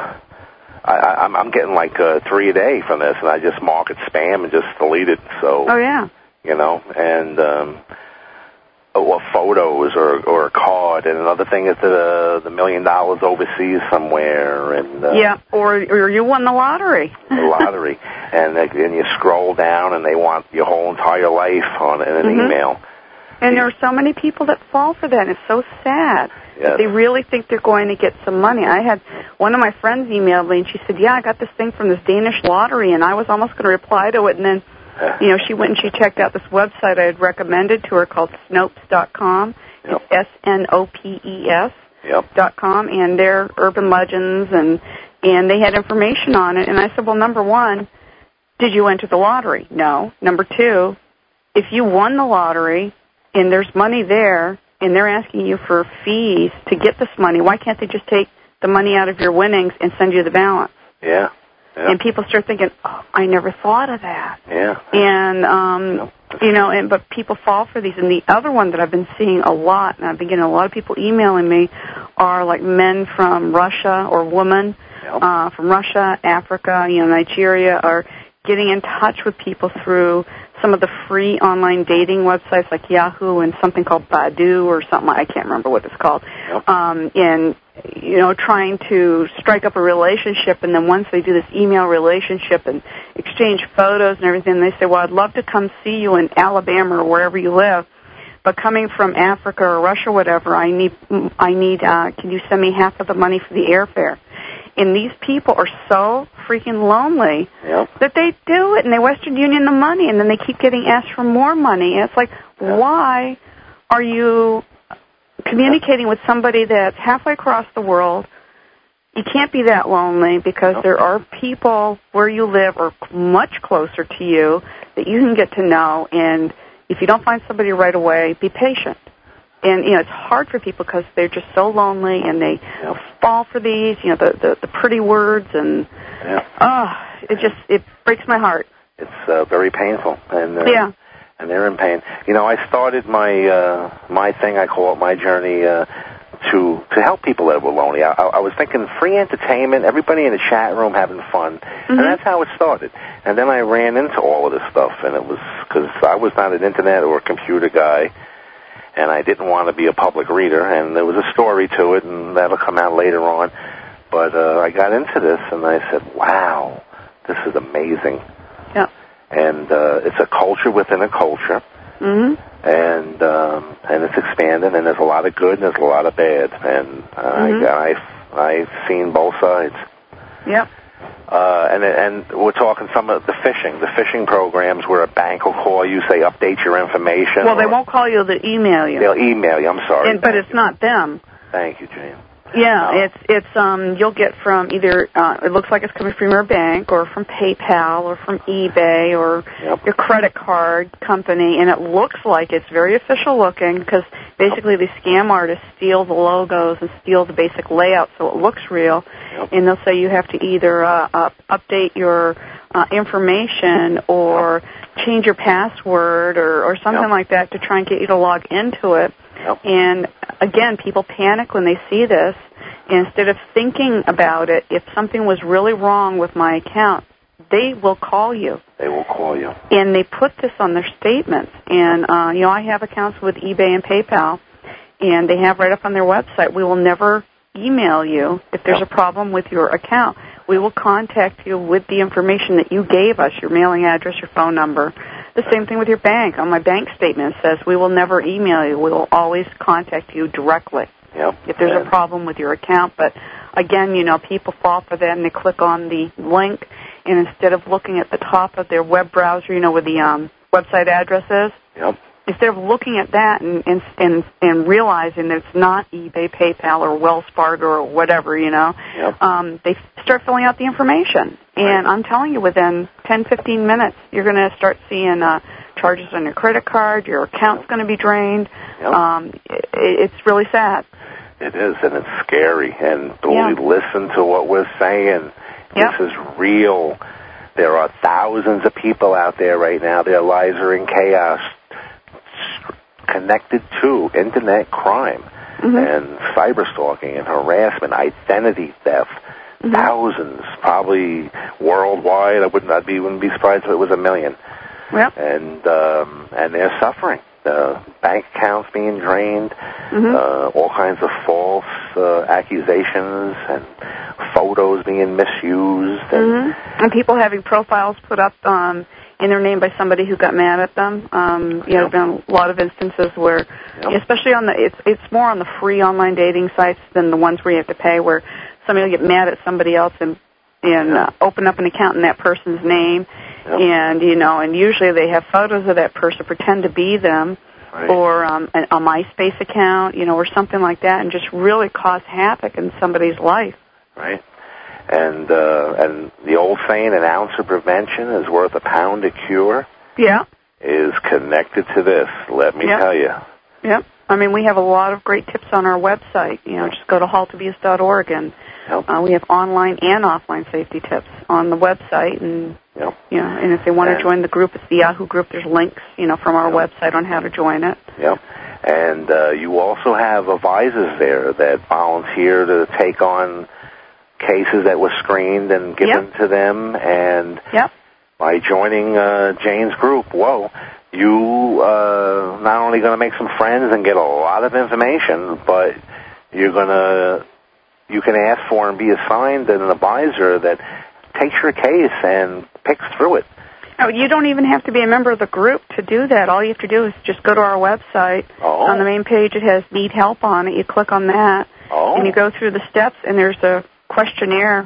I, I'm, I'm getting like uh, three a day from this, and I just mark it spam and just delete it. So, oh yeah, you know, and um, or photos or or a card, and another thing is the the million dollars overseas somewhere, and uh, yeah, or or you won the lottery. the lottery, and uh, and you scroll down, and they want your whole entire life on in an mm-hmm. email. And there are so many people that fall for that, and it's so sad. Yes. They really think they're going to get some money. I had one of my friends emailed me, and she said, yeah, I got this thing from this Danish lottery, and I was almost going to reply to it, and then, you know, she went and she checked out this website I had recommended to her called Snopes dot com. Yep. It's S N O P E S yep. dot com, and they're urban legends, and, and they had information on it. And I said, well, number one, did you enter the lottery? No. Number two, if you won the lottery and there's money there, and they're asking you for fees to get this money, why can't they just take the money out of your winnings and send you the balance? Yeah. yeah. And people start thinking, oh, I never thought of that. Yeah. And, um, you know, and but people fall for these. And the other one that I've been seeing a lot, and I've been getting a lot of people emailing me, are like men from Russia or women yep. uh, from Russia, Africa, you know, Nigeria, are getting in touch with people through some of the free online dating websites like Yahoo and something called Badoo or something. I can't remember what it's called. Yep. Um, and, you know, trying to strike up a relationship, and then once they do this email relationship and exchange photos and everything, they say, well, I'd love to come see you in Alabama or wherever you live, but coming from Africa or Russia or whatever, I need, I need, uh, can you send me half of the money for the airfare? And these people are so freaking lonely Yep. that they do it, and they Western Union the money, and then they keep getting asked for more money. And it's like, Yeah. why are you communicating with somebody that's halfway across the world? You can't be that lonely because there are people where you live or much closer to you that you can get to know. And if you don't find somebody right away, be patient. And, you know, it's hard for people because they're just so lonely and they Yep. fall for these, you know, the, the, the pretty words. And, Yeah. oh, it just, it breaks my heart. It's uh, very painful. And uh, Yeah. and they're in pain. You know, I started my uh, my thing, I call it my journey, uh, to to help people that were lonely. I, I was thinking free entertainment, everybody in the chat room having fun, Mm-hmm. and that's how it started. And then I ran into all of this stuff, and it was because I was not an internet or a computer guy, and I didn't want to be a public reader, and there was a story to it, and that'll come out later on. But uh, I got into this, and I said, wow, this is amazing. Yeah. And uh, it's a culture within a culture. Mm-hmm. And um, and it's expanding, and there's a lot of good and there's a lot of bad, and uh, Mm-hmm. I, I've I've seen both sides. Yep. Uh, and and we're talking some of the phishing, the phishing programs where a bank will call you, say update your information. Well, they or won't call you; they'll email you. They'll email you. I'm sorry, And, but Thank it's you. not them. Thank you, Jane. Yeah, No. it's it's um you'll get from either uh, it looks like it's coming from your bank or from PayPal or from eBay or Yep. your credit card company, and it looks like it's very official looking because basically the scam artists steal the logos and steal the basic layout so it looks real, Yep. and they'll say you have to either uh, uh, update your uh, information or change your password or, or something Yep. like that to try and get you to log into it. Yep. And again, people panic when they see this. And instead of thinking about it, if something was really wrong with my account, they will call you. They will call you. And they put this on their statements. And, uh, you know, I have accounts with eBay and PayPal, and they have right up on their website, we will never email you if there's a problem with your account. We will contact you with the information that you gave us, your mailing address, your phone number. The same thing with your bank. On my bank statement, it says we will never email you. We will always contact you directly Yep. if there's And- a problem with your account. But, again, you know, people fall for that, and they click on the link, and instead of looking at the top of their web browser, you know, where the um, website address is, Yep. instead of looking at that and, and and and realizing that it's not eBay, PayPal, or Wells Fargo or whatever, you know, Yep. um, they start filling out the information. And I'm telling you, within ten, fifteen minutes, you're going to start seeing uh, charges on your credit card. Your account's going to be drained. Yep. Um, it, it's really sad. It is, and it's scary. And Yeah. we listen to what we're saying. Yep. This is real. There are thousands of people out there right now. Their lives are in chaos, connected to internet crime Mm-hmm. and cyber stalking and harassment, identity theft. Mm-hmm. Thousands, probably worldwide. I wouldn't. I'd be wouldn't be surprised if it was a million. Yep. And um, and they're suffering. Uh, bank accounts being drained, Mm-hmm. uh, all kinds of false uh, accusations and photos being misused. And Mm-hmm. And people having profiles put up um, in their name by somebody who got mad at them. Um, you know, Yep. there have been a lot of instances where, Yep. especially on the, it's it's more on the free online dating sites than the ones where you have to pay, where somebody will get mad at somebody else and and uh, open up an account in that person's name, Yep. and you know, and usually they have photos of that person, pretend to be them. Right. Or um, a, a MySpace account, you know, or something like that, and just really cause havoc in somebody's life. Right. And uh, and the old saying, an ounce of prevention is worth a pound of cure, Yeah. is connected to this. Let me Yep. tell you. Yep. I mean, we have a lot of great tips on our website. You know, just go to halt abuse dot org, and Yep. uh, we have online and offline safety tips on the website. And Yep. you know, and if they want And- to join the group, it's the Yahoo group. There's links, you know, from our Yep. website on how to join it. Yep. And uh, you also have advisors there that volunteer to take on cases that were screened and given Yep. to them. And Yep. by joining uh, Jane's group, whoa, you uh, not only going to make some friends and get a lot of information, but you're going to you can ask for and be assigned an advisor that takes your case and picks through it. Oh, you don't even have to be a member of the group to do that. All you have to do is just go to our website. Oh. On the main page, it has Need Help on it. You click on that, Oh. and you go through the steps, and there's a questionnaire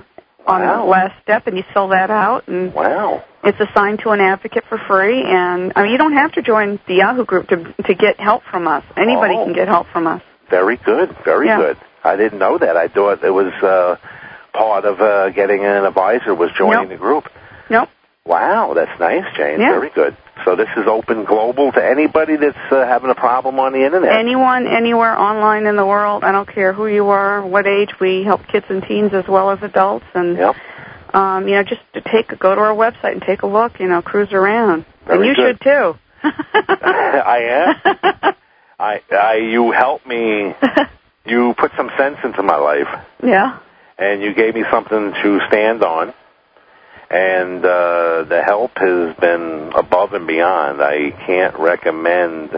on Wow. the last step, and you fill that out, and Wow. it's assigned to an advocate for free. And I mean, you don't have to join the Yahoo group to to get help from us. Anybody Oh. can get help from us. Very good. Very Yeah. good. I didn't know that. I thought it was uh, part of uh, getting an advisor was joining Nope. the group. Nope. Wow, that's nice, Jane. Yeah. Very good. So this is open global to anybody that's uh, having a problem on the internet. Anyone, anywhere, online in the world. I don't care who you are, what age. We help kids and teens as well as adults. And Yep. um, you know, just to take go to our website and take a look. You know, cruise around. Very and you good. should too. I am. I, I, you helped me. You put some sense into my life, Yeah. and you gave me something to stand on. And uh, the help has been above and beyond. I can't recommend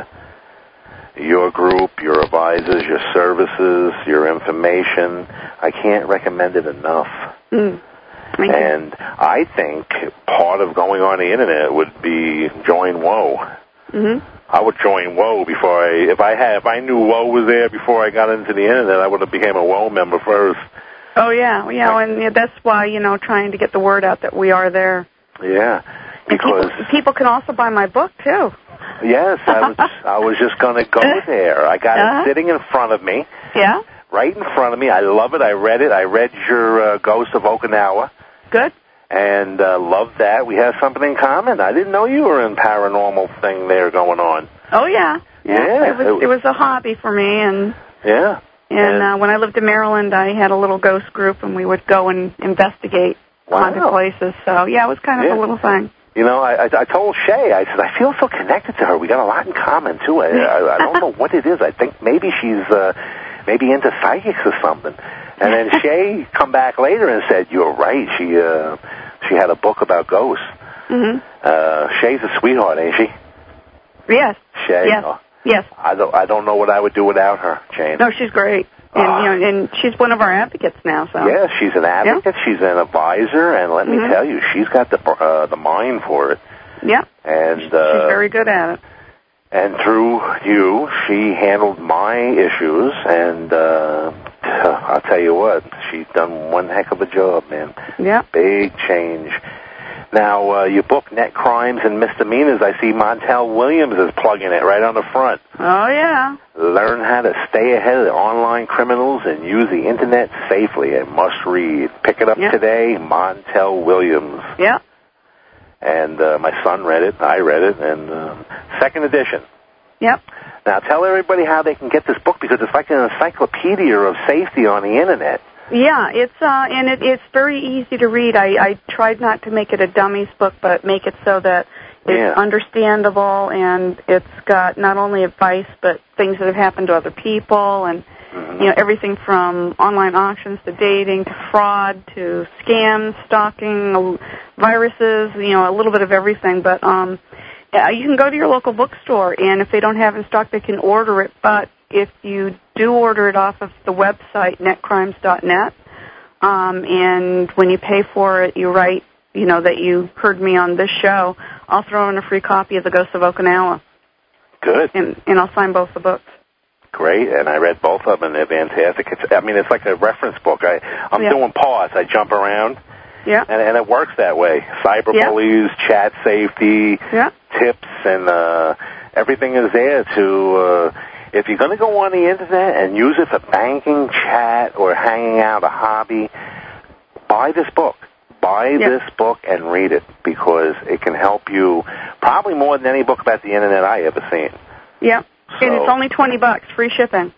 your group, your advisors, your services, your information. I can't recommend it enough. Mm. Thank and you. I think part of going on the internet would be join Woe. Mm-hmm. I would join Woe before I, if I had, if I knew Woe was there before I got into the internet, I would have became a Woe member first. Oh yeah, yeah, and yeah, that's why you know trying to get the word out that we are there. Yeah, And because people, people can also buy my book too. yes, I was I was just going to go there. I got Uh-huh. it sitting in front of me, Yeah. right in front of me. I love it. I read it. I read your uh, Ghost of Okinawa, Good. and uh, loved that. We have something in common. I didn't know you were in paranormal thing there going on. Oh yeah. Yeah. Yeah, It was it- it was a hobby for me, and Yeah. and uh, when I lived in Maryland, I had a little ghost group, and we would go and investigate Wow. haunted places. So yeah, it was kind of Yeah. a little thing. You know, I, I, I told Shay, I said, I feel so connected to her. We got a lot in common, too. I, I, I don't know what it is. I think maybe she's uh, maybe into psychics or something. And then Shay come back later and said, you're right. She uh, she had a book about ghosts. Mm-hmm. Uh, Shay's a sweetheart, ain't she? Yes. Shay? Yes. Oh, Yes. I don't, I don't know what I would do without her, Jane. No, she's great, and Ah. you know, and she's one of our advocates now. So. Yeah, she's an advocate. She's an advisor. And let Mhm. me tell you, she's got the uh, the mind for it. Yeah. And uh, She's very good at it. And through you, she handled my issues, and uh, I'll tell you what, she's done one heck of a job, man. Yeah. Big change. Now, uh, your book, Net Crimes and Misdemeanors, I see Montel Williams is plugging it right on the front. Oh yeah. Learn how to stay ahead of the online criminals and use the Internet safely. A must read. Pick it up Yeah. today, Montel Williams. Yeah. And uh, my son read it, I read it, and uh, second edition. Yep. Now, tell everybody how they can get this book, because it's like an encyclopedia of safety on the Internet. Yeah, it's uh, and it, it's very easy to read. I, I tried not to make it a dummies book, but make it so that it's Yeah. understandable, and it's got not only advice but things that have happened to other people, and Mhm. you know everything from online auctions to dating to fraud to scams, stalking, viruses. You know, a little bit of everything. But um, yeah, you can go to your local bookstore, and if they don't have it in stock, they can order it. But if you do order it off of the website, net crimes dot net, um, and when you pay for it, you write, you know, that you heard me on this show, I'll throw in a free copy of The Ghost of Okinawa. Good. And, and I'll sign both the books. Great, and I read both of them, and they're fantastic. It's, I mean, it's like a reference book. I, I'm Yeah. doing pause. I jump around, Yeah. and, and it works that way. Cyber Yeah. bullies, chat safety, Yeah. tips, and uh, everything is there to... Uh, if you're going to go on the Internet and use it for banking, chat, or hanging out, a hobby, buy this book. Buy Yeah. this book and read it, because it can help you probably more than any book about the Internet I ever seen. Yeah. So, And it's only twenty bucks, free shipping.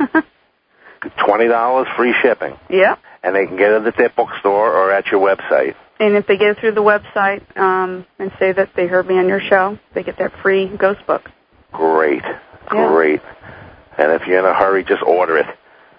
twenty dollars free shipping. Yeah. And they can get it at their bookstore or at your website. And if they get it through the website um, and say that they heard me on your show, they get that free ghost book. Great. Yeah. Great. And if you're in a hurry, just order it.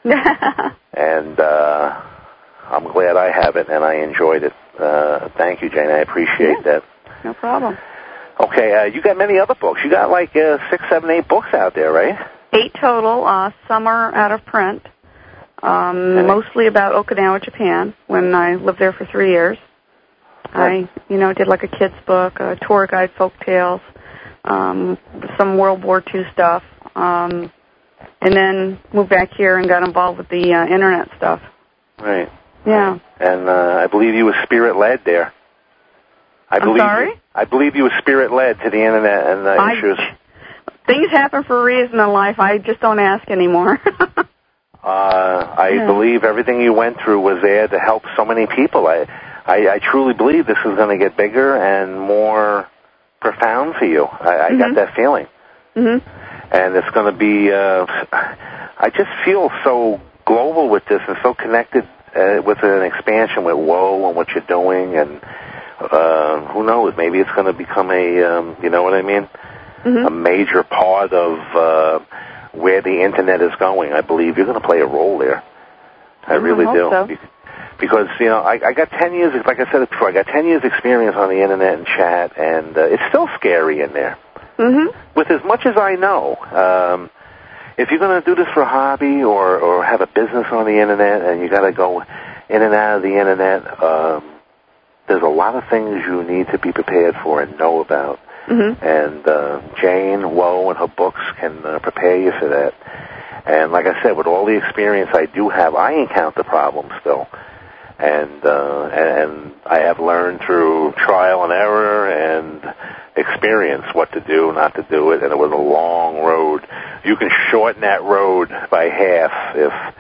And uh, I'm glad I have it, and I enjoyed it. Uh, thank you, Jane. I appreciate Yeah. that. No problem. Okay, uh, you got many other books. You got like uh, six, seven, eight books out there, right? Eight total. Uh, some are out of print. Um, Okay. Mostly about Okinawa, Japan, when I lived there for three years. I, you know, did like a kid's book, a tour guide, folk tales, um, some World War Two stuff, um, and then moved back here and got involved with the uh, internet stuff. Right. Yeah. And uh, I believe you were spirit-led there. I I'm believe sorry? You, I believe you were spirit-led to the Internet and the I, issues. Things happen for a reason in life. I just don't ask anymore. uh, I yeah. believe everything you went through was there to help so many people. I, I, I truly believe this is going to get bigger and more profound for you. I, I mm-hmm. got that feeling. Mm-hmm. And it's going to be, uh, I just feel so global with this and so connected uh, with an expansion with WOA and what you're doing. And uh, who knows, maybe it's going to become a, um, you know what I mean? Mm-hmm. A major part of uh, where the Internet is going. I believe you're going to play a role there. I really I do. hope so. Because, you know, I, I got ten years, like I said it before, I got ten years experience on the Internet and chat, and uh, it's still scary in there. Mm-hmm. With as much as I know, um, if you're going to do this for a hobby or, or have a business on the Internet and you got to go in and out of the Internet, um, there's a lot of things you need to be prepared for and know about. Mm-hmm. And uh, Jane Woe and her books can uh, prepare you for that. And like I said, with all the experience I do have, I encounter problems still. And, uh, and I have learned through trial and error and experience what to do, not to do it, and it was a long road. You can shorten that road by half if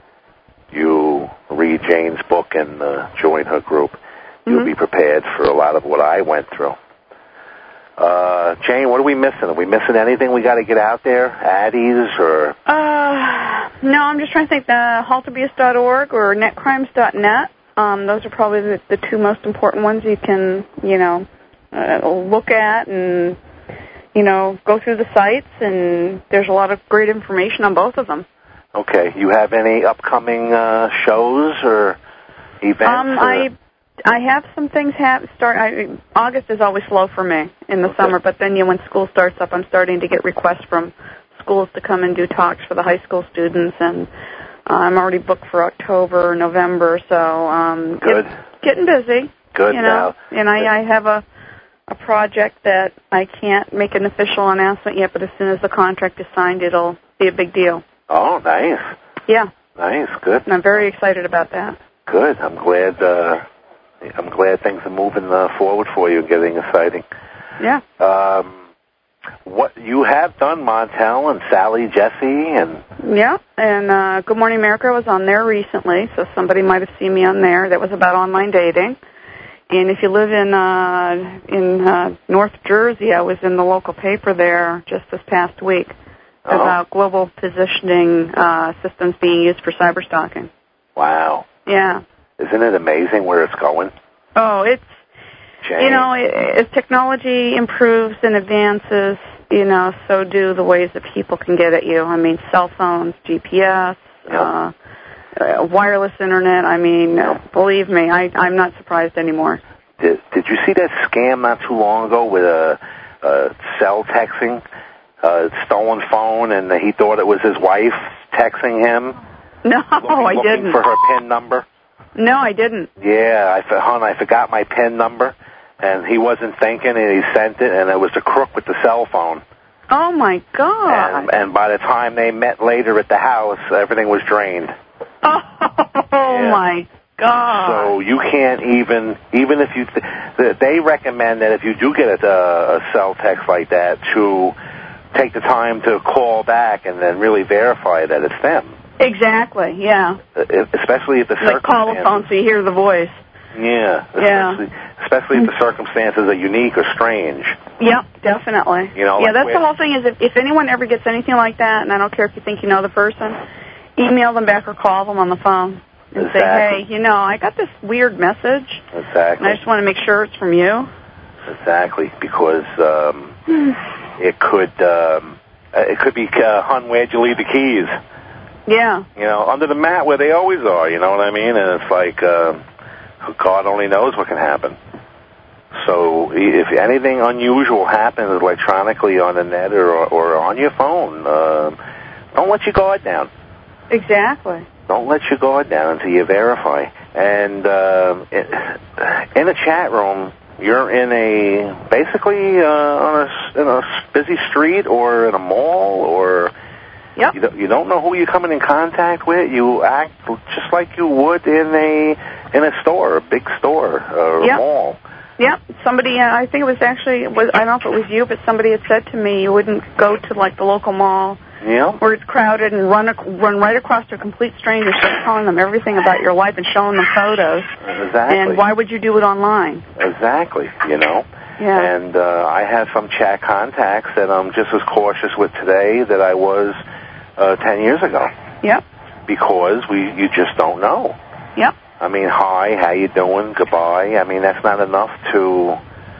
you read Jane's book and uh, join her group. You'll mm-hmm. be prepared for a lot of what I went through. Uh, Jane, what are we missing? Are we missing anything we got to get out there? Addies or? Uh, no, I'm just trying to think. The halterbeast dot org or net crimes dot net. Um, those are probably the, the two most important ones you can, you know, uh, look at and, you know, go through the sites. And there's a lot of great information on both of them. Okay. You have any upcoming uh, shows or events? Um, or? I. I have some things have start. I, August is always slow for me in the okay. summer, but then you know, when school starts up, I'm starting to get requests from schools to come and do talks for the high school students, and uh, I'm already booked for October, November, so um, good. Get, getting busy. Good. You know, now. and I, I have a a project that I can't make an official announcement yet, but as soon as the contract is signed, it'll be a big deal. Oh, nice. Yeah. Nice. Good. And I'm very excited about that. Good. I'm glad. Uh, I'm glad things are moving uh, forward for you and getting exciting. Yeah. Um, what you have done, Montel and Sally Jesse and yeah, and uh, Good Morning America was on there recently, so somebody might have seen me on there. That was about online dating. And if you live in uh, in uh, North Jersey, I was in the local paper there just this past week oh. about global positioning uh, systems being used for cyber stalking. Wow. Yeah. Isn't it amazing where it's going? Oh, it's, Jane. you know, as technology improves and advances, you know, so do the ways that people can get at you. I mean, cell phones, G P S, yep. uh, uh, wireless internet. I mean, yep. uh, believe me, I, I'm not surprised anymore. Did, did you see that scam not too long ago with a, a cell texting, a stolen phone, and he thought it was his wife texting him? No, looking, I looking didn't. for her PIN number? No, I didn't. Yeah, I, hon, I forgot my PIN number, and he wasn't thinking, and he sent it, and it was the crook with the cell phone. Oh, my God. And, and by the time they met later at the house, everything was drained. Oh, yeah. my God. So you can't even, even if you, th- they recommend that if you do get a, a cell text like that, to take the time to call back and then really verify that it's them. Exactly, yeah. Especially if the like call a phone so you hear the voice. Yeah. Yeah. Especially, especially if the circumstances are unique or strange. Yep, definitely. You know, yeah, like that's where, the whole thing is if, if anyone ever gets anything like that, and I don't care if you think you know the person, email them back or call them on the phone and exactly. say, hey, you know, I got this weird message. Exactly. And I just want to make sure it's from you. Exactly, because um, it could um, it could be, uh, hon, where'd you leave the keys? Yeah. You know, under the mat where they always are, you know what I mean? And it's like, uh, God only knows what can happen. So if anything unusual happens electronically on the net or, or on your phone, uh, don't let your guard down. Exactly. Don't let your guard down until you verify. And uh, in a chat room, you're in a, basically uh, on a, in a busy street or in a mall or Yep. You don't, you don't know who you're coming in contact with. You act just like you would in a in a store, a big store, or yep. a mall. Yeah, somebody, uh, I think it was actually, was, I don't know if it was you, but somebody had said to me you wouldn't go to, like, the local mall yeah. where it's crowded and run ac- run right across to a complete stranger, start telling them everything about your life and showing them photos. Exactly. And why would you do it online? Exactly, you know. Yeah. And uh, I have some chat contacts that I'm just as cautious with today that I was uh, ten years ago. Yep. Because we, you just don't know. Yep. I mean, hi, how you doing, goodbye. I mean, that's not enough to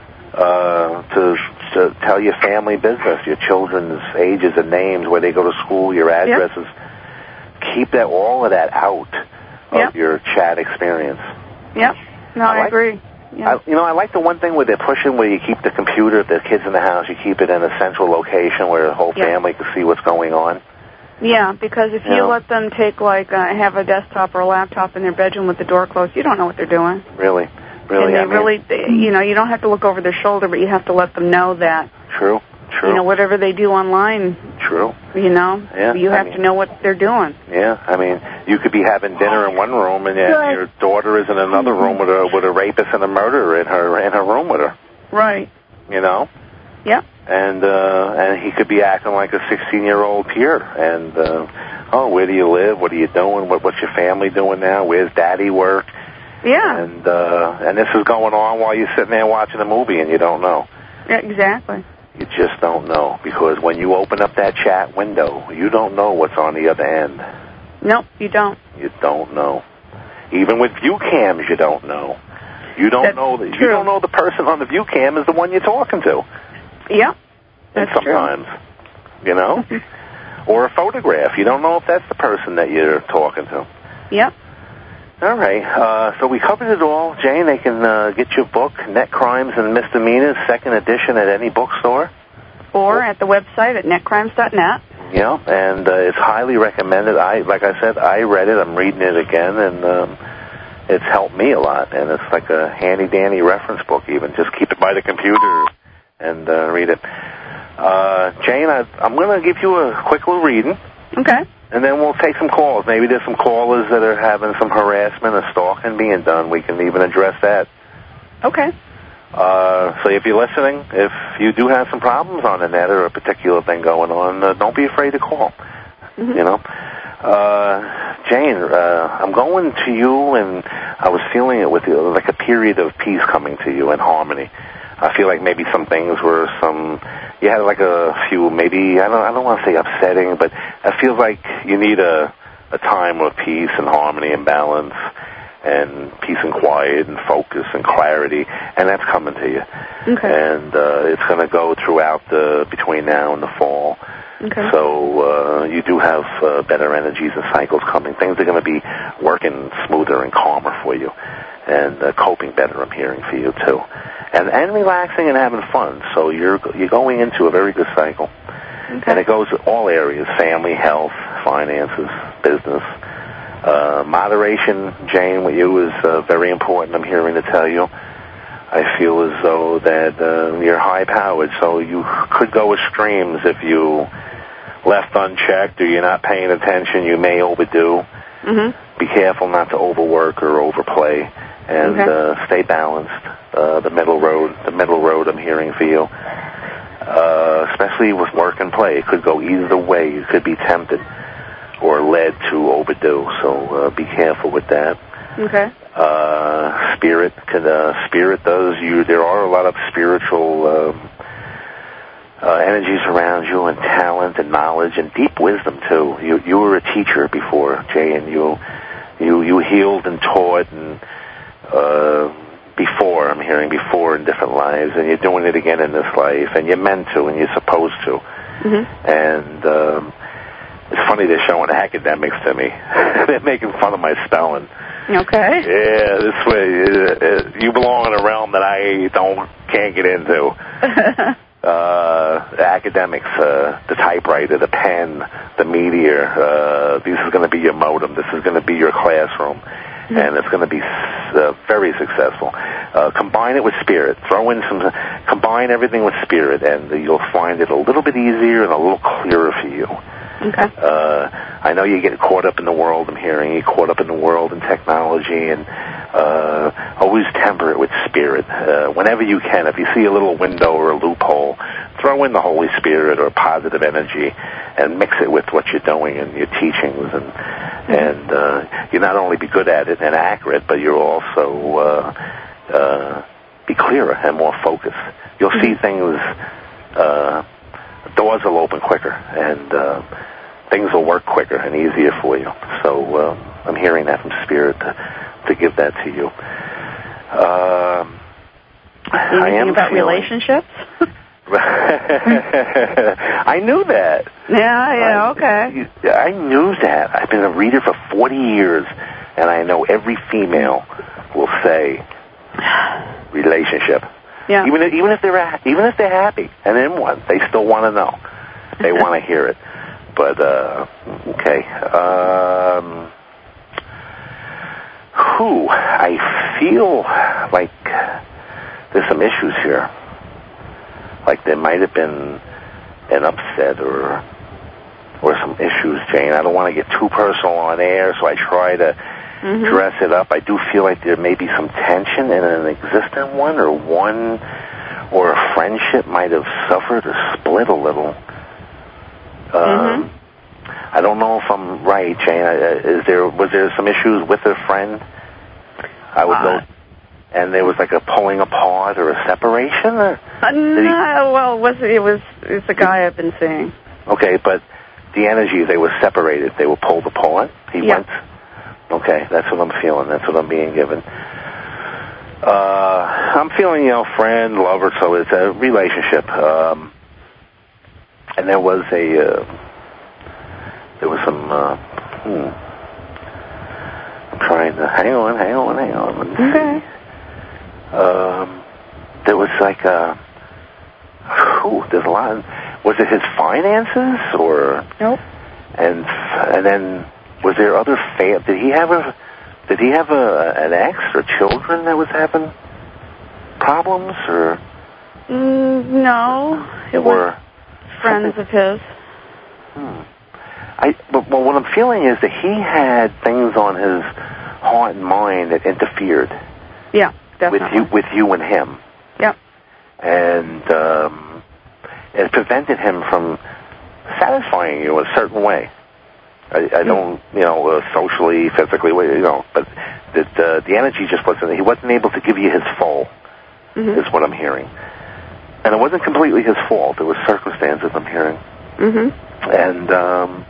uh, to, to tell your family business, your children's ages and names, where they go to school, your addresses. Yep. Keep that all of that out of yep. your chat experience. Yep. No, I, I like, agree. Yeah. I, you know, I like the one thing where they're pushing where you keep the computer, if there's kids in the house, you keep it in a central location where the whole yep. family can see what's going on. Yeah, because if you, you know, let them take, like, uh, have a desktop or a laptop in their bedroom with the door closed, you don't know what they're doing. Really, really. And they I mean, really, they, you know, you don't have to look over their shoulder, but you have to let them know that. True, true. You know, whatever they do online. True. You know, yeah, you have I mean, to know what they're doing. Yeah, I mean, you could be having dinner in one room, and yet your daughter is in another room with a with a rapist and a murderer in her in her room with her. Right. You know. Yep. And uh, and he could be acting like a sixteen-year-old peer. And uh, oh, where do you live? What are you doing? What what's your family doing now? Where's Daddy work? Yeah. And uh, and this is going on while you're sitting there watching a movie, and you don't know. Yeah, exactly. You just don't know, because when you open up that chat window, you don't know what's on the other end. Nope, you don't. You don't know. Even with view cams, you don't know. You don't That's know that true. you don't know the person on the view cam is the one you're talking to. Yep. And That's sometimes, true. you know, or a photograph. You don't know if that's the person that you're talking to. Yep. All right. Uh, so we covered it all, Jane. They can uh, get your book, Net Crimes and Misdemeanors, second edition, at any bookstore. Or at the website at net crimes dot net. Yeah, and uh, it's highly recommended. I, like I said, I read it. I'm reading it again, and um, it's helped me a lot. And it's like a handy-dandy reference book, even. Just keep it by the computer and uh, read it. Uh, Jane, I, I'm going to give you a quick little reading. Okay. And then we'll take some calls. Maybe there's some callers that are having some harassment or stalking being done. We can even address that. Okay. Uh, so if you're listening, if you do have some problems on the net or a particular thing going on, uh, don't be afraid to call. Mm-hmm. You know, uh, Jane, uh, I'm going to you, and I was feeling it with you, like a period of peace coming to you and harmony. I feel like maybe some things were some, you had like a few, maybe, I don't, I don't want to say upsetting, but I feel like you need a, a time of peace and harmony and balance and peace and quiet and focus and clarity, and that's coming to you. Okay. And uh, it's going to go throughout the, between now and the fall. Okay. So uh, you do have uh, better energies and cycles coming. Things are going to be working smoother and calmer for you, and uh, coping better, I'm hearing, for you too. And and relaxing and having fun. So you're you're going into a very good cycle. Okay. And it goes to all areas: family, health, finances, business. Uh, moderation, Jane, with you is uh, very important, I'm hearing to tell you. I feel as though that uh, you're high-powered, so you could go extremes if you left unchecked or you're not paying attention. You may overdo. Mm-hmm. Be careful not to overwork or overplay, and okay. uh, stay balanced. Uh, the middle road, the middle road, I'm hearing for you. Uh, especially with work and play, it could go either way. You could be tempted or led to overdo, so uh, be careful with that. Okay. Uh, spirit, can, uh, spirit does you. There are a lot of spiritual um, uh, energies around you, and talent, and knowledge, and deep wisdom too. You you were a teacher before, Jay, and you you you healed and taught, and uh, before I'm hearing before in different lives, and you're doing it again in this life, and you're meant to, and you're supposed to. Mm-hmm. And um, it's funny they're showing academics to me. They're making fun of my spelling. Okay. Yeah, this way uh, uh, you belong in a realm that I don't can't get into. uh, the academics, uh, the typewriter, the pen, the meteor. Uh, this is going to be your modem. This is going to be your classroom, mm-hmm. and it's going to be uh, very successful. Uh, combine it with spirit. Throw in some. Combine everything with spirit, and you'll find it a little bit easier and a little clearer for you. Okay. Uh, I know you get caught up in the world. I'm hearing you caught up in the world and technology, and uh, always temper it with spirit. Uh, whenever you can, if you see a little window or a loophole, throw in the Holy Spirit or positive energy, and mix it with what you're doing and your teachings, and mm-hmm. and uh, you not only be good at it and accurate, but you'll also uh, uh, be clearer and more focused. You'll mm-hmm. see things. Uh, doors will open quicker, and uh, things will work quicker and easier for you. So uh, I'm hearing that from Spirit to, to give that to you. Um, I am about feeling, relationships? I knew that. Yeah, yeah, I, okay. I knew that. I've been a reader for forty years, and I know every female will say relationship. Yeah. Even if, even if they're even if they're happy and in one, they still want to know. They want to hear it. But uh, okay. Um, who I feel like there's some issues here. Like there might have been an upset or or some issues, Jane. I don't want to get too personal on air, so I try to mm-hmm. dress it up. I do feel like there may be some tension in an existing one, or one or a friendship might have suffered or split a little. Um, mm-hmm. I don't know if I'm right, Jane. Is there was there some issues with a friend? I would uh, go. And there was like a pulling apart or a separation? Or uh, no, well, it was, it was it's a guy I've been seeing. Okay, but the energy, they were separated. They were pulled apart? He yeah. went? Okay, that's what I'm feeling. That's what I'm being given. Uh, I'm feeling, you know, friend, lover, so it's a relationship. Um, and there was a, uh, there was some, uh, hmm. I'm trying to, hang on, hang on, hang on. Okay. Um, there was like a, whew, there's a lot of, was it his finances or? Nope. And and then was there other fam? Did he have a, did he have a an ex or children that was having problems or? Mm, no, it or was friends something? of his. Hmm. I but well, what I'm feeling is that he had things on his heart and mind that interfered. Yeah. Definitely. With you, with you and him. Yep. And um, it prevented him from satisfying you a certain way. I, I mm. don't, you know, uh, socially, physically, you know, but that uh, the energy just wasn't. He wasn't able to give you his full. Mm-hmm. Is what I'm hearing. And it wasn't completely his fault. There was circumstances I'm hearing. Mm-hmm. And um,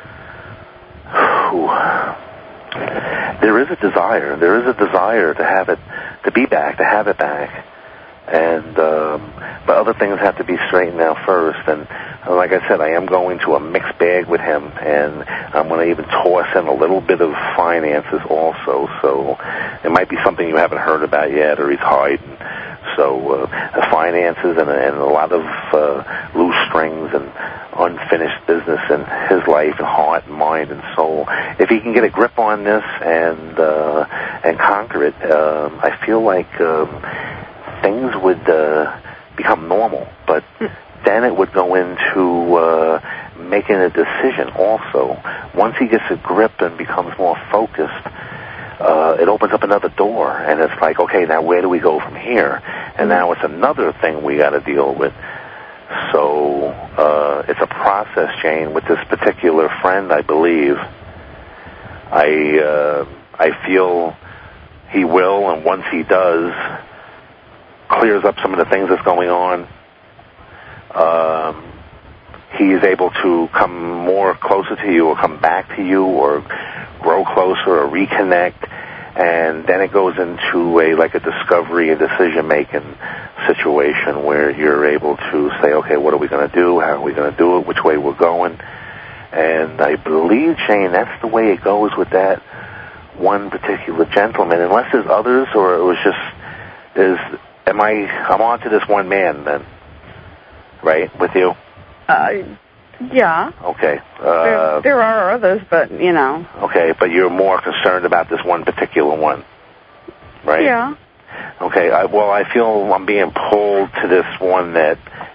there is a desire. There is a desire to have it. To be back, to have it back, and um, but other things have to be straightened out first. And uh, like I said, I am going to a mixed bag with him, and I'm going to even toss in a little bit of finances also. So it might be something you haven't heard about yet, or he's hiding. So uh, finances and, and a lot of uh, loose strings and unfinished business in his life and heart and mind and soul. If he can get a grip on this and uh, and conquer it, um, I feel like um, things would uh, become normal. But then it would go into uh, making a decision also. Once he gets a grip and becomes more focused, Uh, it opens up another door, and it's like, okay, now where do we go from here? And now it's another thing we got to deal with. So uh, it's a process, Jane, with this particular friend, I believe. I uh, I feel he will, and once he does, clears up some of the things that's going on. Um, he is able to come more closer to you, or come back to you, or grow closer, or reconnect, and then it goes into a like a discovery, a decision-making situation where you're able to say, okay, what are we going to do? How are we going to do it? Which way we're going? And I believe, Jane, that's the way it goes with that one particular gentleman, unless there's others, or it was just is. Am I? I'm on to this one man then, right? With you? Uh, yeah. Okay. Uh, there, there are others, but, you know. Okay, but you're more concerned about this one particular one, right? Yeah. Okay, I, well, I feel I'm being pulled to this one that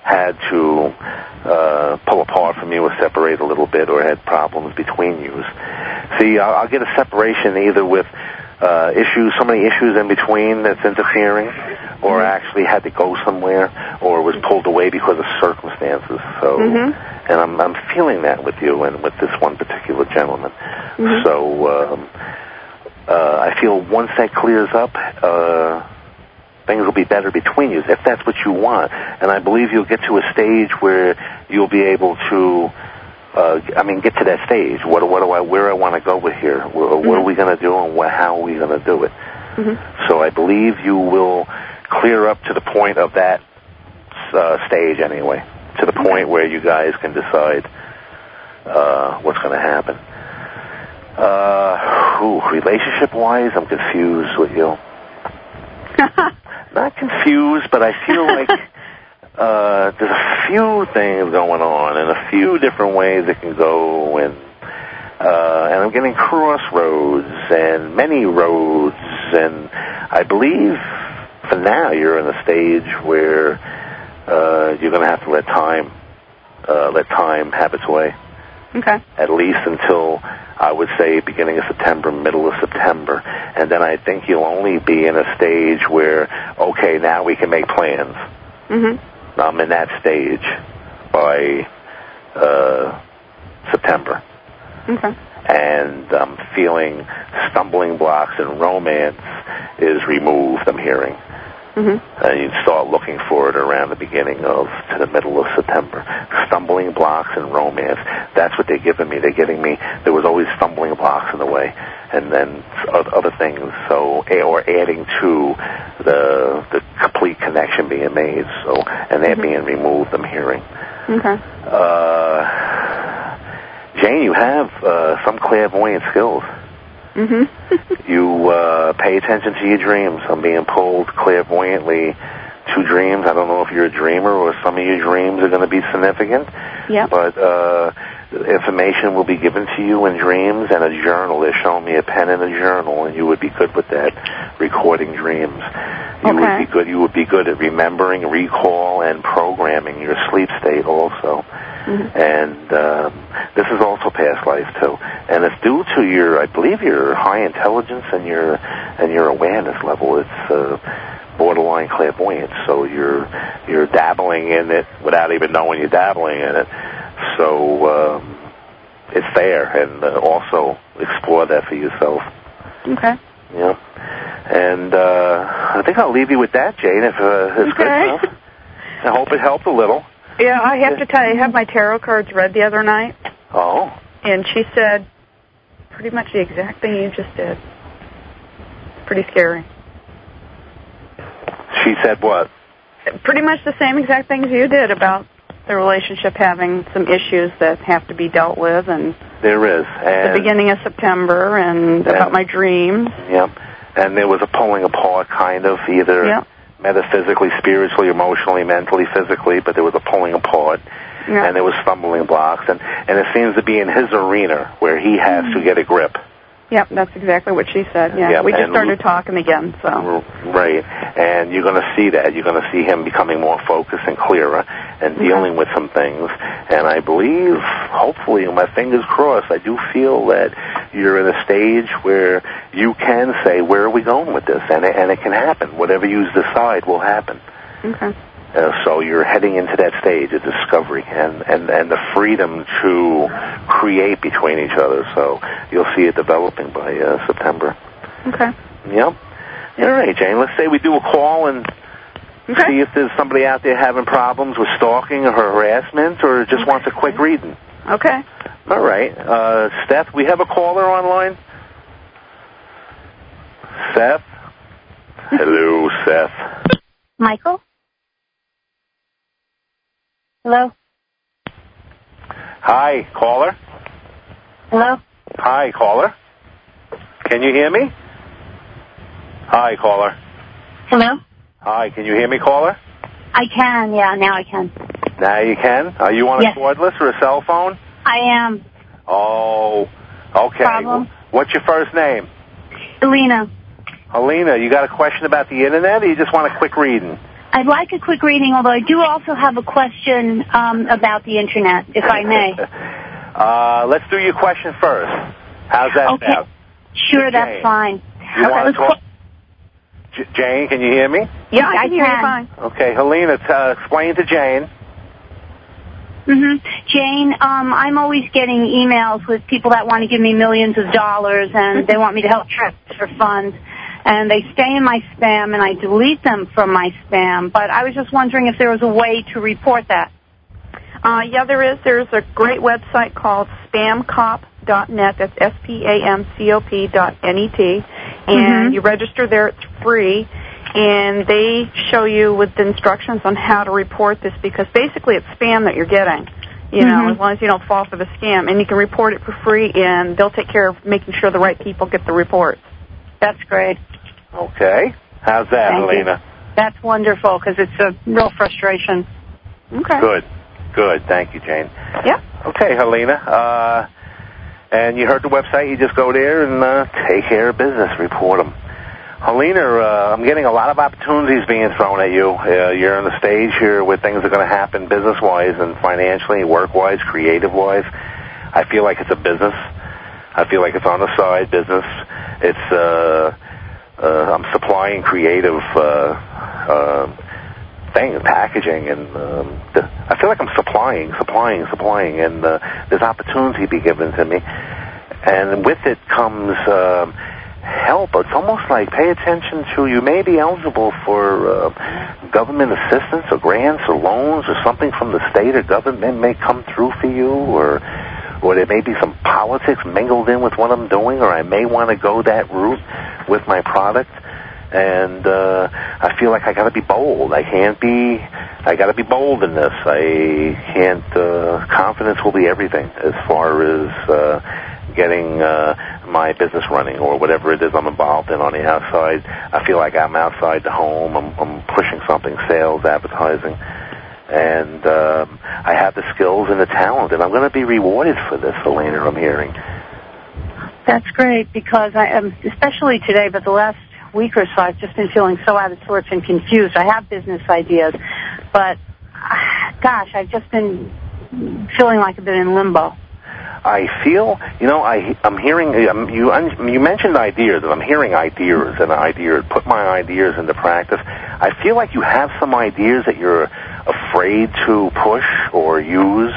had to uh, pull apart from you or separate a little bit or had problems between you. See, I'll, I'll get a separation either with uh, issues, so many issues in between that's interfering, or mm-hmm. actually had to go somewhere, or was pulled away because of circumstances. So, mm-hmm. and I'm I'm feeling that with you and with this one particular gentleman. Mm-hmm. So, um, uh, I feel once that clears up, uh, things will be better between you, if that's what you want. And I believe you'll get to a stage where you'll be able to, uh, I mean, get to that stage. What, what do I, where I want to go with here? What, mm-hmm. what are we going to do, and what, how are we going to do it? Mm-hmm. So I believe you will clear up to the point of that uh, stage anyway, to the point where you guys can decide uh, what's going to happen. Uh, ooh, relationship-wise, I'm confused with you. Not confused, but I feel like uh, there's a few things going on and a few different ways it can go, and uh, and I'm getting crossroads and many roads, and I believe for now you're in a stage where uh, you're going to have to let time uh, let time have its way. Okay. At least until, I would say, beginning of September, middle of September. And then I think you'll only be in a stage where, okay, now we can make plans. Mm-hmm. I'm in that stage by uh, September. Okay. And I'm feeling stumbling blocks in romance is removed, I'm hearing. Mm-hmm. And you'd start looking for it around the beginning of, to the middle of September. Stumbling blocks in romance. That's what they're giving me. They're getting me, there was always stumbling blocks in the way. And then other things, so, or adding to the the complete connection being made. So, and they're mm-hmm. being removed, I'm hearing. Okay. Uh, Jane, you have uh, some clairvoyant skills. Mm-hmm. You uh, pay attention to your dreams. I'm being pulled clairvoyantly to dreams. I don't know if you're a dreamer or some of your dreams are going to be significant. Yeah. But uh, information will be given to you in dreams, and a journal. They're showing me a pen and a journal, and you would be good with that, recording dreams. You okay. would be good. You would be good at remembering, recall, and programming your sleep state also. Mm-hmm. And um, this is also past life too, and it's due to your, I believe, your high intelligence and your and your awareness level. It's uh, borderline clairvoyance, so you're you're dabbling in it without even knowing you're dabbling in it. So um, it's there, and uh, also explore that for yourself. Okay. Yeah, and uh, I think I'll leave you with that, Jane. If uh, it's okay. good enough. I hope it helped a little. Yeah, I have to tell you, I had my tarot cards read the other night. Oh. And she said pretty much the exact thing you just did. It's pretty scary. She said what? Pretty much the same exact things you did about the relationship having some issues that have to be dealt with, and there is. And the beginning of September, and, and about my dreams. Yep. And there was a pulling apart, kind of, either yep. metaphysically, spiritually, emotionally, mentally, physically, but there was a pulling apart, yep. and there was stumbling blocks, and, and it seems to be in his arena where he has mm-hmm. to get a grip. Yep, that's exactly what she said. Yeah, yep. we just and started talking again, so. Right, and you're going to see that. You're going to see him becoming more focused and clearer and dealing okay. with some things. And I believe, hopefully, my fingers crossed, I do feel that you're in a stage where you can say, where are we going with this? And it, and it can happen. Whatever you decide will happen. Okay. Uh, so you're heading into that stage of discovery and, and, and the freedom to create between each other. So you'll see it developing by uh, September. Okay. Yep. All right, Jane. Let's say we do a call and okay. see if there's somebody out there having problems with stalking or harassment or just okay. wants a quick reading. Okay. All right. Uh, Steph, we have a caller online? Seth? Hello, Seth. Michael? Hello? Hi, caller. Hello? Hi, caller. Can you hear me? Hi, caller. Hello? Hi, can you hear me, caller? I can, yeah, now I can. Now you can? Are you on yes. a cordless or a cell phone? I am. Oh, okay. Problem? What's your first name? Alina. Alina, you got a question about the internet or you just want a quick reading? I'd like a quick reading, although I do also have a question um, about the Internet, if I may. uh, let's do your question first. How's that okay. sound? Sure, Jane, that's fine. You okay. want to talk? J- Jane, can you hear me? Yeah, I I can hear you can. fine. Okay, Helena, t- uh, explain to Jane. Mm-hmm. Jane, um, I'm always getting emails with people that want to give me millions of dollars, and they want me to help transfer funds. And they stay in my spam, and I delete them from my spam. But I was just wondering if there was a way to report that. Uh, yeah, there is. There's a great website called spam cop dot net. That's S P A M C O P dot N E T. And Mm-hmm. you register there. It's free. And they show you with the instructions on how to report this, because basically it's spam that you're getting, you know, Mm-hmm. as long as you don't fall for the scam. And you can report it for free, and they'll take care of making sure the right people get the reports. That's great. Okay. How's that, Thank Helena? you. That's wonderful, because it's a real frustration. Okay. Good. Good. Thank you, Jane. Yeah. Okay, Helena. Uh, and you heard the website. You just go there and uh, take care of business. Report them. Helena, uh, I'm getting a lot of opportunities being thrown at you. Uh, you're on the stage here where things are going to happen business-wise and financially, work-wise, creative-wise. I feel like it's a business. I feel like it's on the side business. It's, uh, uh, I'm supplying creative, uh, uh, things, packaging, and um, the, I feel like I'm supplying, supplying, supplying, and uh, there's opportunity to be given to me. And with it comes um, help. It's almost like pay attention to, you may be eligible for uh, government assistance or grants or loans or something from the state or government may come through for you, or or there may be some politics mingled in with what I'm doing, or I may want to go that route with my product. And uh, I feel like I got to be bold. I can't be. I got to be bold in this. I can't. Uh, confidence will be everything as far as uh, getting uh, my business running or whatever it is I'm involved in on the outside. I feel like I'm outside the home. I'm, I'm pushing something, sales, advertising, and um, I have the skills and the talent, and I'm going to be rewarded for this, Helena. I'm hearing. That's great, because I am, especially today, but the last week or so, I've just been feeling so out of sorts and confused. I have business ideas, but gosh, I've just been feeling like I've been in limbo. I feel, you know, I, I'm hearing, um, you you mentioned ideas, and I'm hearing ideas and ideas, put my ideas into practice. I feel like you have some ideas that you're afraid to push or use,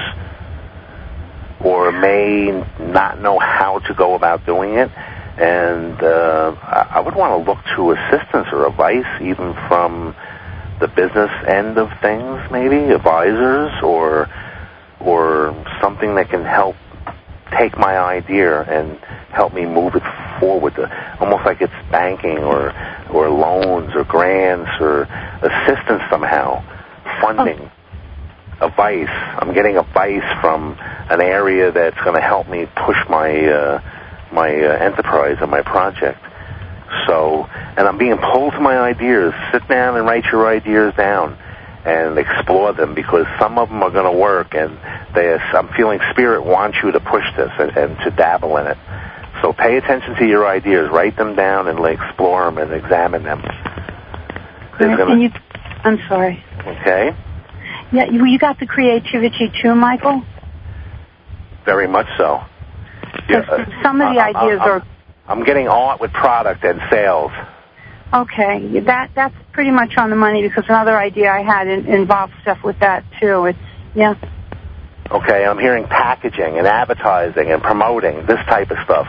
or may not know how to go about doing it. And uh, I would want to look to assistance or advice, even from the business end of things, maybe advisors, or or something that can help take my idea and help me move it forward. Almost like it's banking or or loans or grants or assistance somehow, funding, oh. advice. I'm getting advice from an area that's going to help me push my. Uh, my uh, enterprise and my project. So, and I'm being pulled to my ideas. Sit down and write your ideas down and explore them, because some of them are going to work, and they, I'm feeling Spirit wants you to push this and, and to dabble in it. So pay attention to your ideas. Write them down and like, explore them and examine them. Gonna, and you, I'm sorry. Okay. Yeah, you, you got the creativity too, Michael? Very much so. Yeah, uh, some of the I'm, ideas I'm, are... I'm getting art with product and sales. Okay, that that's pretty much on the money, because another idea I had in, involved stuff with that, too. It's, yeah. Okay, I'm hearing packaging and advertising and promoting, this type of stuff.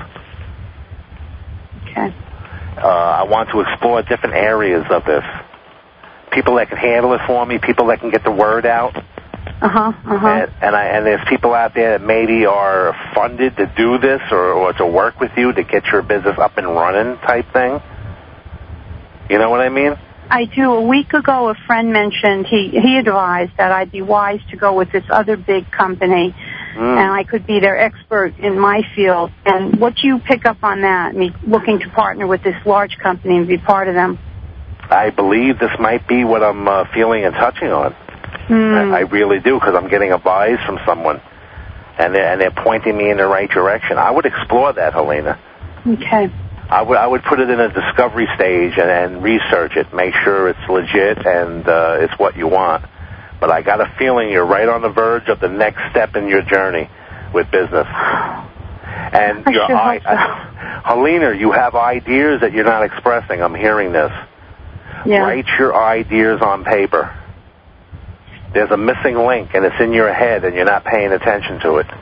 Okay. Uh, I want to explore different areas of this. People that can handle it for me, people that can get the word out. Uh-huh, uh-huh. And, and, I, and there's people out there that maybe are funded to do this or, or to work with you to get your business up and running type thing. You know what I mean? I do. A week ago, a friend mentioned, he, he advised that I'd be wise to go with this other big company, mm. and I could be their expert in my field. And what do you pick up on that, me looking to partner with this large company and be part of them? I believe this might be what I'm uh, feeling and touching on. Mm. I, I really do, because I'm getting advice from someone, and they're, and they're pointing me in the right direction. I would explore that, Helena. Okay. I would I would put it in a discovery stage and, and research it, make sure it's legit and uh, it's what you want. But I got a feeling you're right on the verge of the next step in your journey with business. And I your sure I, hope so. uh, Helena, you have ideas that you're not expressing. I'm hearing this. Yeah. Write your ideas on paper. There's a missing link, and it's in your head, and you're not paying attention to it.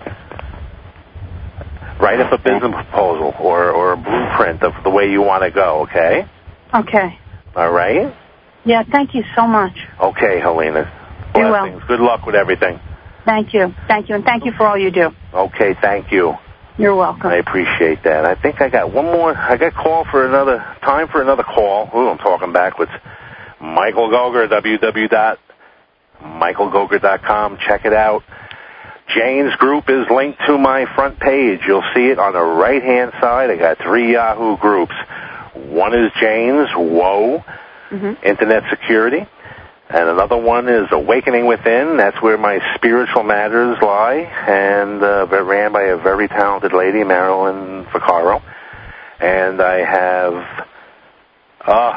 Write up a business proposal or, or a blueprint of the way you want to go, okay? Okay. All right? Yeah, thank you so much. Okay, Helena. You're well. Blessings. Good luck with everything. Thank you. Thank you, and thank you for all you do. Okay, thank you. You're welcome. I appreciate that. I think I got one more. I got call for another time for another call. Ooh, I'm talking backwards. Michael Goger, w w w dot michael goger dot com. Check it out. Jane's group is linked to my front page. You'll see it on the right-hand side. I got three Yahoo groups. One is Jane's, Whoa, mm-hmm. Internet Security. And another one is Awakening Within. That's where my spiritual matters lie, and uh, ran by a very talented lady, Marilyn Vaccaro. And I have uh,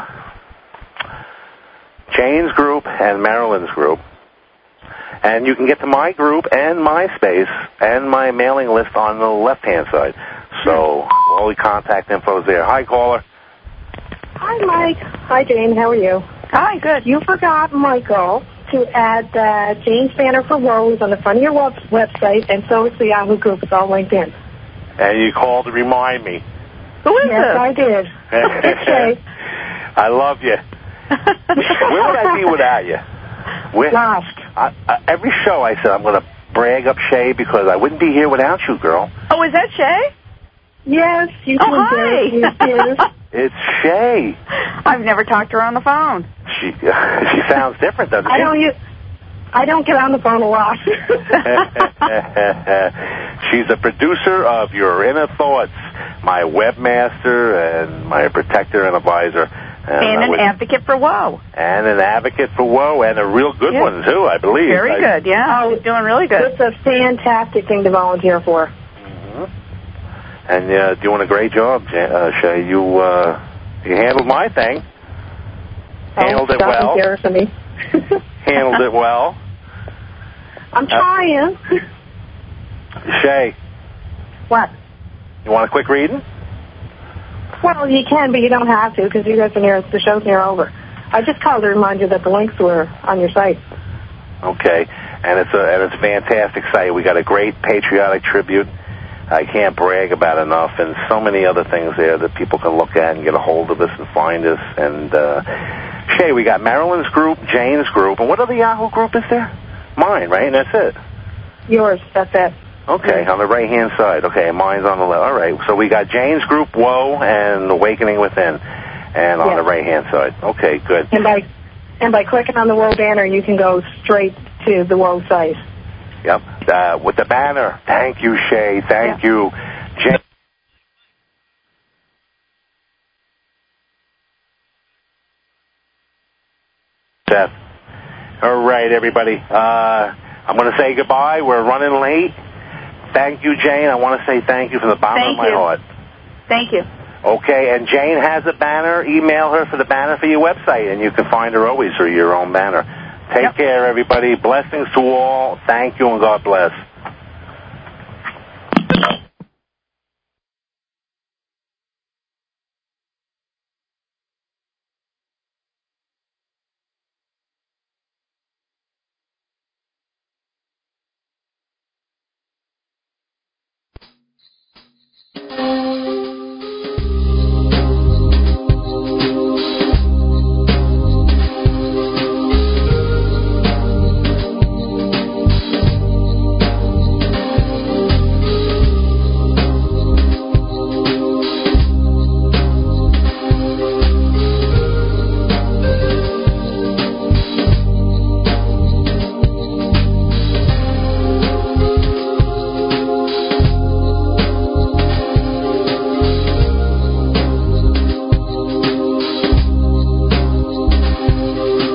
Jane's group and Marilyn's group. And you can get to my group and MySpace and my mailing list on the left-hand side. So all the contact info is there. Hi, caller. Hi, Mike. Hi, Jane. How are you? Hi, good. You forgot, Michael, to add uh, Jane's banner for Woes on the front of your web- website, and so is the Yahoo group. It's all linked in. And you called to remind me. Who is yes, this? Yes, I did. It's Shay. I love you. Where would I be without you? Where, Lost. I, I, every show I said I'm going to brag up Shay because I wouldn't be here without you, girl. Oh, is that Shay? Yes, you oh, can hi. do it. It's Shay. I've never talked to her on the phone. She she sounds different, doesn't she? I don't use, I don't get on the phone a lot. She's a producer of Your Inner Thoughts, my webmaster and my protector and advisor. And, and an would, advocate for Woe. And an advocate for Woe, and a real good yeah. one, too, I believe. Very I, good, yeah. Oh, she's doing really good. It's a fantastic thing to volunteer for. And uh, doing a great job, uh, Shay. You uh, you handled my thing. Oh, handled it well. Me. handled it well. I'm trying. Uh, Shay. What? You want a quick reading? Well, you can, but you don't have to because you guys are near. The show's near over. I just called to remind you that the links were on your site. Okay, and it's a and it's a fantastic site. We got a great patriotic tribute. I can't brag about enough, and so many other things there that people can look at and get a hold of us and find us. And, uh, Shay, we got Marilyn's group, Jane's group, and what other Yahoo group is there? Mine, right? And that's it? Yours, that's it. Okay, on the right-hand side. Okay, mine's on the left. All right, so we got Jane's group, Woe, and Awakening Within, and on yes. the right-hand side. Okay, good. And by, and by clicking on the Woe banner, you can go straight to the Woe site. Yep, uh, with the banner. Thank you, Shay. Thank yeah. you. Jane. Seth. All right, everybody. Uh, I'm going to say goodbye. We're running late. Thank you, Jane. I want to say thank you from the bottom thank of my you. heart. Thank you. Okay, and Jane has a banner. Email her for the banner for your website, and you can find her always through your own banner. Take yep. care, everybody. Blessings to all. Thank you, and God bless.